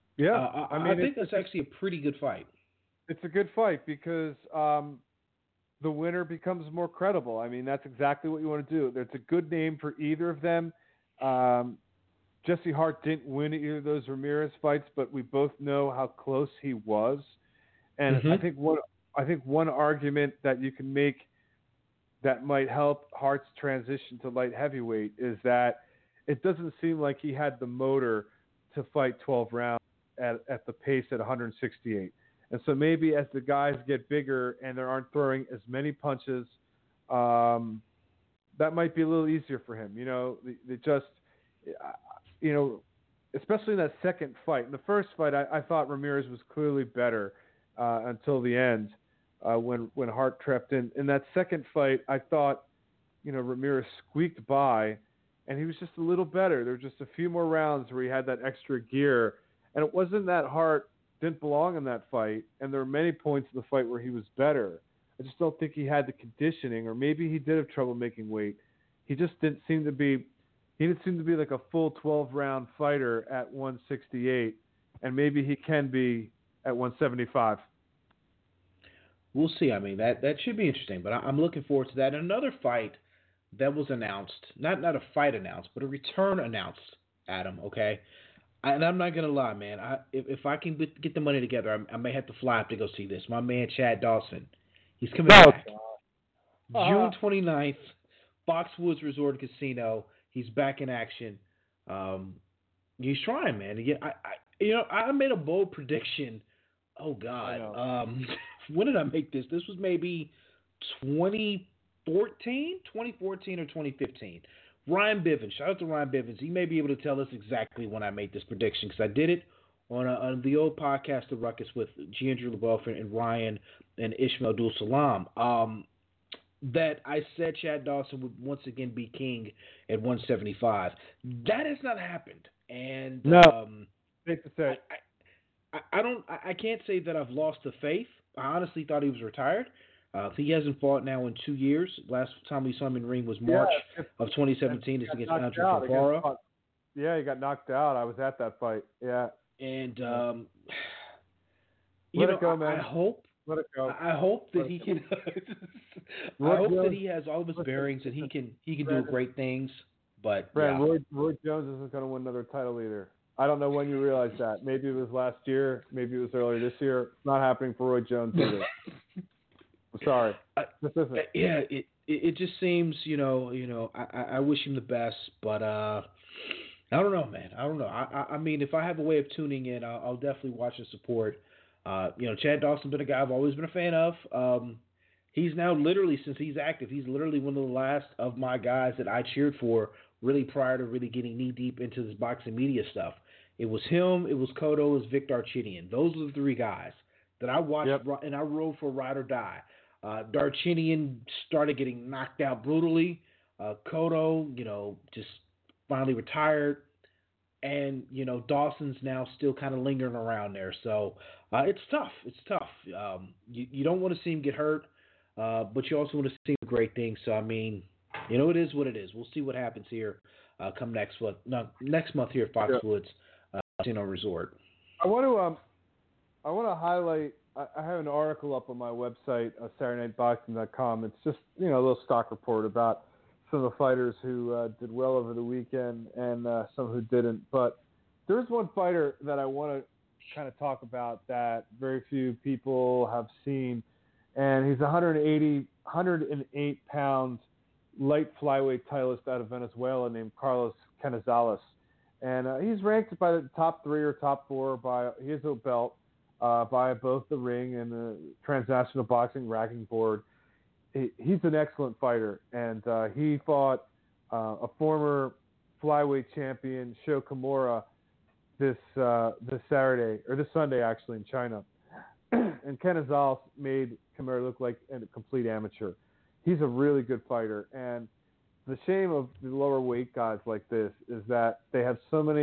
D: I think that's actually a pretty good fight.
E: It's a good fight because the winner becomes more credible. I mean, that's exactly what you want to do. There's a good name for either of them. Jesse Hart didn't win either of those Ramirez fights, but we both know how close he was. And
D: Mm-hmm.
E: I think one argument that you can make that might help Hart's transition to light heavyweight is that it doesn't seem like he had the motor to fight 12 rounds at the pace at 168. And so maybe as the guys get bigger and they aren't throwing as many punches, that might be a little easier for him. They just, especially in that second fight. In the first fight, I thought Ramirez was clearly better until the end when Hart tripped in. In that second fight, I thought, Ramirez squeaked by, and he was just a little better. There were just a few more rounds where he had that extra gear, and it wasn't that Hart didn't belong in that fight, and there were many points in the fight where he was better. I just don't think he had the conditioning, or maybe he did have trouble making weight. He just didn't seem to be like a full 12-round fighter at 168, and maybe he can be at 175.
D: We'll see. I mean, that should be interesting, but I'm looking forward to that. Another fight that was announced, not a fight announced, but a return announced, Adam, okay? And I'm not going to lie, man. If I can get the money together, I may have to fly up to go see this. My man, Chad Dawson, he's coming back. June 29th, Foxwoods Resort and Casino. He's back in action. He's trying, man. Again, I made a bold prediction. Oh, God. When did I make this? This was maybe 2014 or 2015. Ryan Bivens. Shout out to Ryan Bivens. He may be able to tell us exactly when I made this prediction because I did it on the old podcast, The Ruckus, with G. Andrew LaBeouf and Ryan and Ishmael Abdul Salam. That I said Chad Dawson would once again be king at 175. That has not happened. And
E: no, safe to say.
D: I can't say that I've lost the faith. I honestly thought he was retired. He hasn't fought now in 2 years. Last time we saw him in ring was March of 2017. It's against Andre Favara.
E: Yeah, he got knocked out. I was at that fight. Yeah.
D: And
E: let it go, man.
D: I hope.
E: Let it go.
D: I hope that he can. I hope that he has all of his bearings and he can do great things. But
E: Roy Jones isn't going to win another title either. I don't know when you realized that. Maybe it was last year. Maybe it was earlier this year. It's not happening for Roy Jones either. I'm sorry. This isn't.
D: Yeah, it just seems, I wish him the best, but I don't know, man. I don't know. I mean, if I have a way of tuning in, I'll definitely watch and support. Chad Dawson's been a guy I've always been a fan of. He's now literally, since he's active, he's literally one of the last of my guys that I cheered for really prior to really getting knee deep into this boxing media stuff. It was him, it was Cotto, it was Victor Darchinyan. Those were the three guys that I watched and I rode for ride or die. Darchinyan started getting knocked out brutally. Cotto, just finally retired. And, Dawson's now still kind of lingering around there. So it's tough. It's tough. You don't want to see him get hurt, but you also want to see him do great things. So, I mean, it is what it is. We'll see what happens here come next month here at Foxwoods Casino Resort.
E: I want to highlight. I have an article up on my website, SaturdayNightBoxing.com. It's just a little stock report about some of the fighters who did well over the weekend and some who didn't. But there's one fighter that I want to kind of talk about that very few people have seen, and he's 108 pounds light flyweight titleist out of Venezuela named Carlos Canizales. And he's ranked by the top 3 or top 4 by his belt by both the Ring and the Transnational Boxing Ranking Board. He's an excellent fighter, and he fought a former flyweight champion, Sho Kimura, this Saturday, or this Sunday actually, in China. And Canizales made Kimura look like a complete amateur. He's a really good fighter, and the shame of the lower weight guys like this is that they have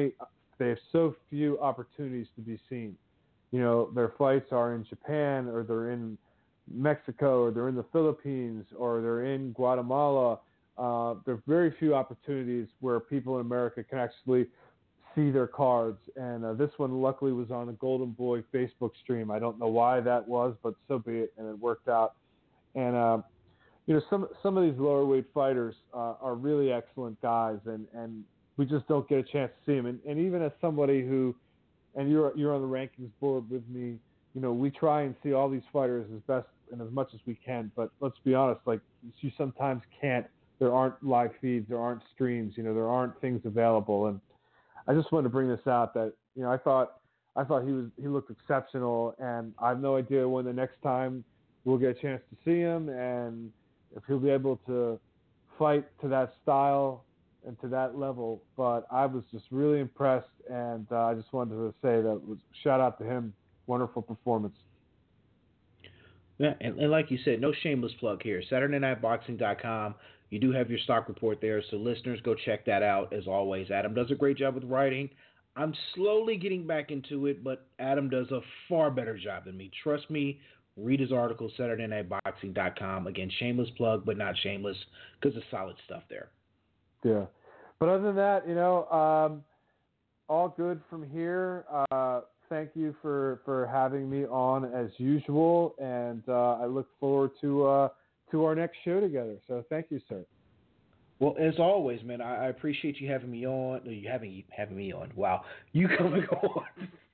E: so few opportunities to be seen. Their fights are in Japan, or they're in Mexico, or they're in the Philippines, or they're in Guatemala. There are very few opportunities where people in America can actually see their cards. And this one luckily was on the Golden Boy Facebook stream. I don't know why that was, but so be it, and it worked out. And some of these lower weight fighters are really excellent guys, and we just don't get a chance to see them. And even as somebody who, and you're on the rankings board with me, we try and see all these fighters as best and as much as we can. But let's be honest, like you sometimes can't. There aren't live feeds, there aren't streams, there aren't things available. And I just wanted to bring this out that I thought he looked exceptional, and I have no idea when the next time we'll get a chance to see him and if he'll be able to fight to that style and to that level. But I was just really impressed, and I just wanted to say that shout out to him. Wonderful performance.
D: Yeah, and like you said, no shameless plug here. SaturdayNightBoxing.com. You do have your stock report there, so listeners, go check that out. As always, Adam does a great job with writing. I'm slowly getting back into it, but Adam does a far better job than me. Trust me, read his article, SaturdayNightBoxing.com. Again, shameless plug, but not shameless, because it's solid stuff there.
E: Yeah. But other than that, all good from here. Thank you for having me on as usual, and I look forward to our next show together. So thank you, sir.
D: Well, as always, man, I appreciate you having me on. You having me on. Wow, you coming on.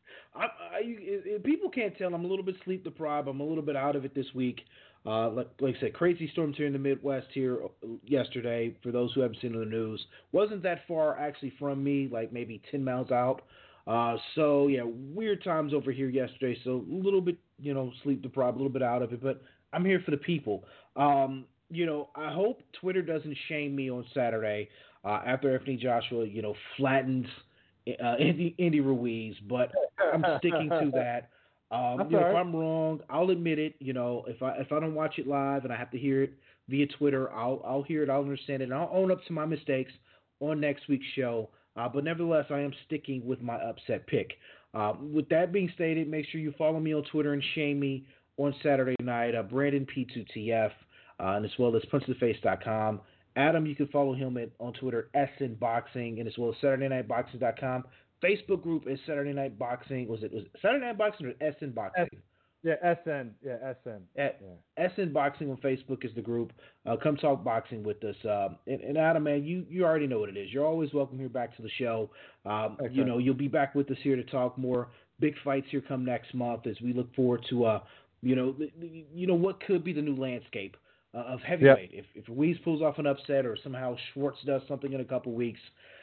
D: People can't tell. I'm a little bit sleep deprived. I'm a little bit out of it this week. Like I said, crazy storms here in the Midwest here yesterday. For those who haven't seen the news, wasn't that far actually from me, like maybe 10 miles out. So yeah, weird times over here yesterday. So a little bit, sleep deprived, a little bit out of it. But I'm here for the people. I hope Twitter doesn't shame me on Saturday after Anthony Joshua, flattens Andy Ruiz, but I'm sticking to that. If I'm wrong, I'll admit it. If I don't watch it live and I have to hear it via Twitter, I'll hear it, I'll understand it, and I'll own up to my mistakes on next week's show. But nevertheless, I am sticking with my upset pick. With that being stated, make sure you follow me on Twitter and shame me on Saturday night, Brandon P2TF, and as well as punchtheface.com. Adam, you can follow him on Twitter, SNBoxing, and as well as SaturdayNightBoxing.com. Facebook group is Saturday Night Boxing. Was it Saturday Night Boxing or SN Boxing?
E: SN.
D: SN Boxing on Facebook is the group. Come talk boxing with us. And Adam, man, you already know what it is. You're always welcome here back to the show. Okay. You'll be back with us here to talk more big fights here come next month as we look forward to, what could be the new landscape of heavyweight. Yep. If Ruiz pulls off an upset or somehow Schwartz does something in a couple weeks,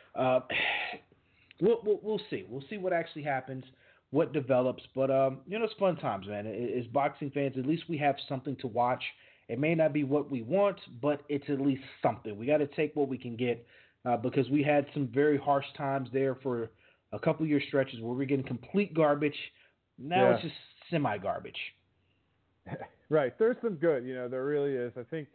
D: we'll see. We'll see what actually happens, what develops. But, it's fun times, man. As boxing fans, at least we have something to watch. It may not be what we want, but it's at least something. We got to take what we can get because we had some very harsh times there for a couple year stretches where we're getting complete garbage. Now it's just semi-garbage.
E: Right. There's some good, there really is. I think,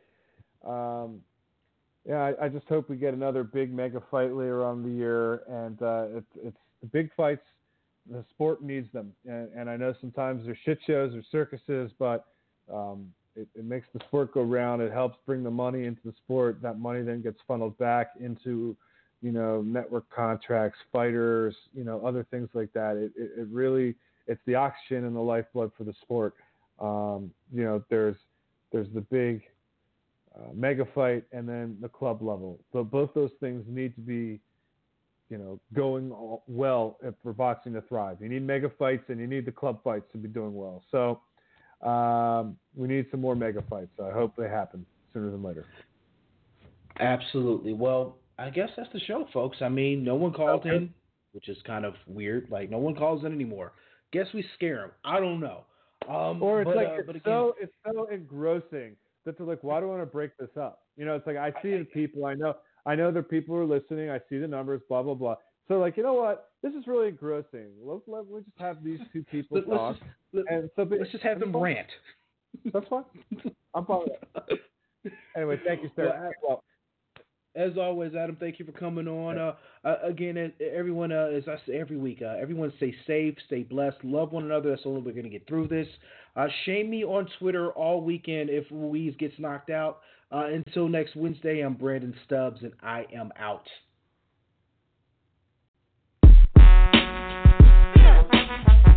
E: I just hope we get another big mega fight later on in the year. And it's the big fights, the sport needs them. And I know sometimes they're shit shows or circuses, but it makes the sport go round. It helps bring the money into the sport. That money then gets funneled back into, network contracts, fighters, other things like that. It really, it's the oxygen and the lifeblood for the sport. There's the big mega fight and then the club level. So both those things need to be, going well for boxing to thrive. You need mega fights and you need the club fights to be doing well. So we need some more mega fights. I hope they happen sooner than later.
D: Absolutely. Well, I guess that's the show, folks. I mean, no one called in, which is kind of weird. Like, no one calls in anymore. Guess we scare them. I don't know.
E: It's so engrossing that they're like, why do I want to break this up? It's like I see the people. I know there are people who are listening. I see the numbers, blah, blah, blah. So, like, you know what? This is really engrossing. Let me just have these two people talk. Let's
D: just have them rant.
E: That's fine. I'm fine with that. Anyway, thank you, sir.
D: As always, Adam, thank you for coming on. Again, everyone, as I say every week, everyone stay safe, stay blessed, love one another. That's the only way we're going to get through this. Shame me on Twitter all weekend if Ruiz gets knocked out. Until next Wednesday, I'm Brandon Stubbs, and I am out.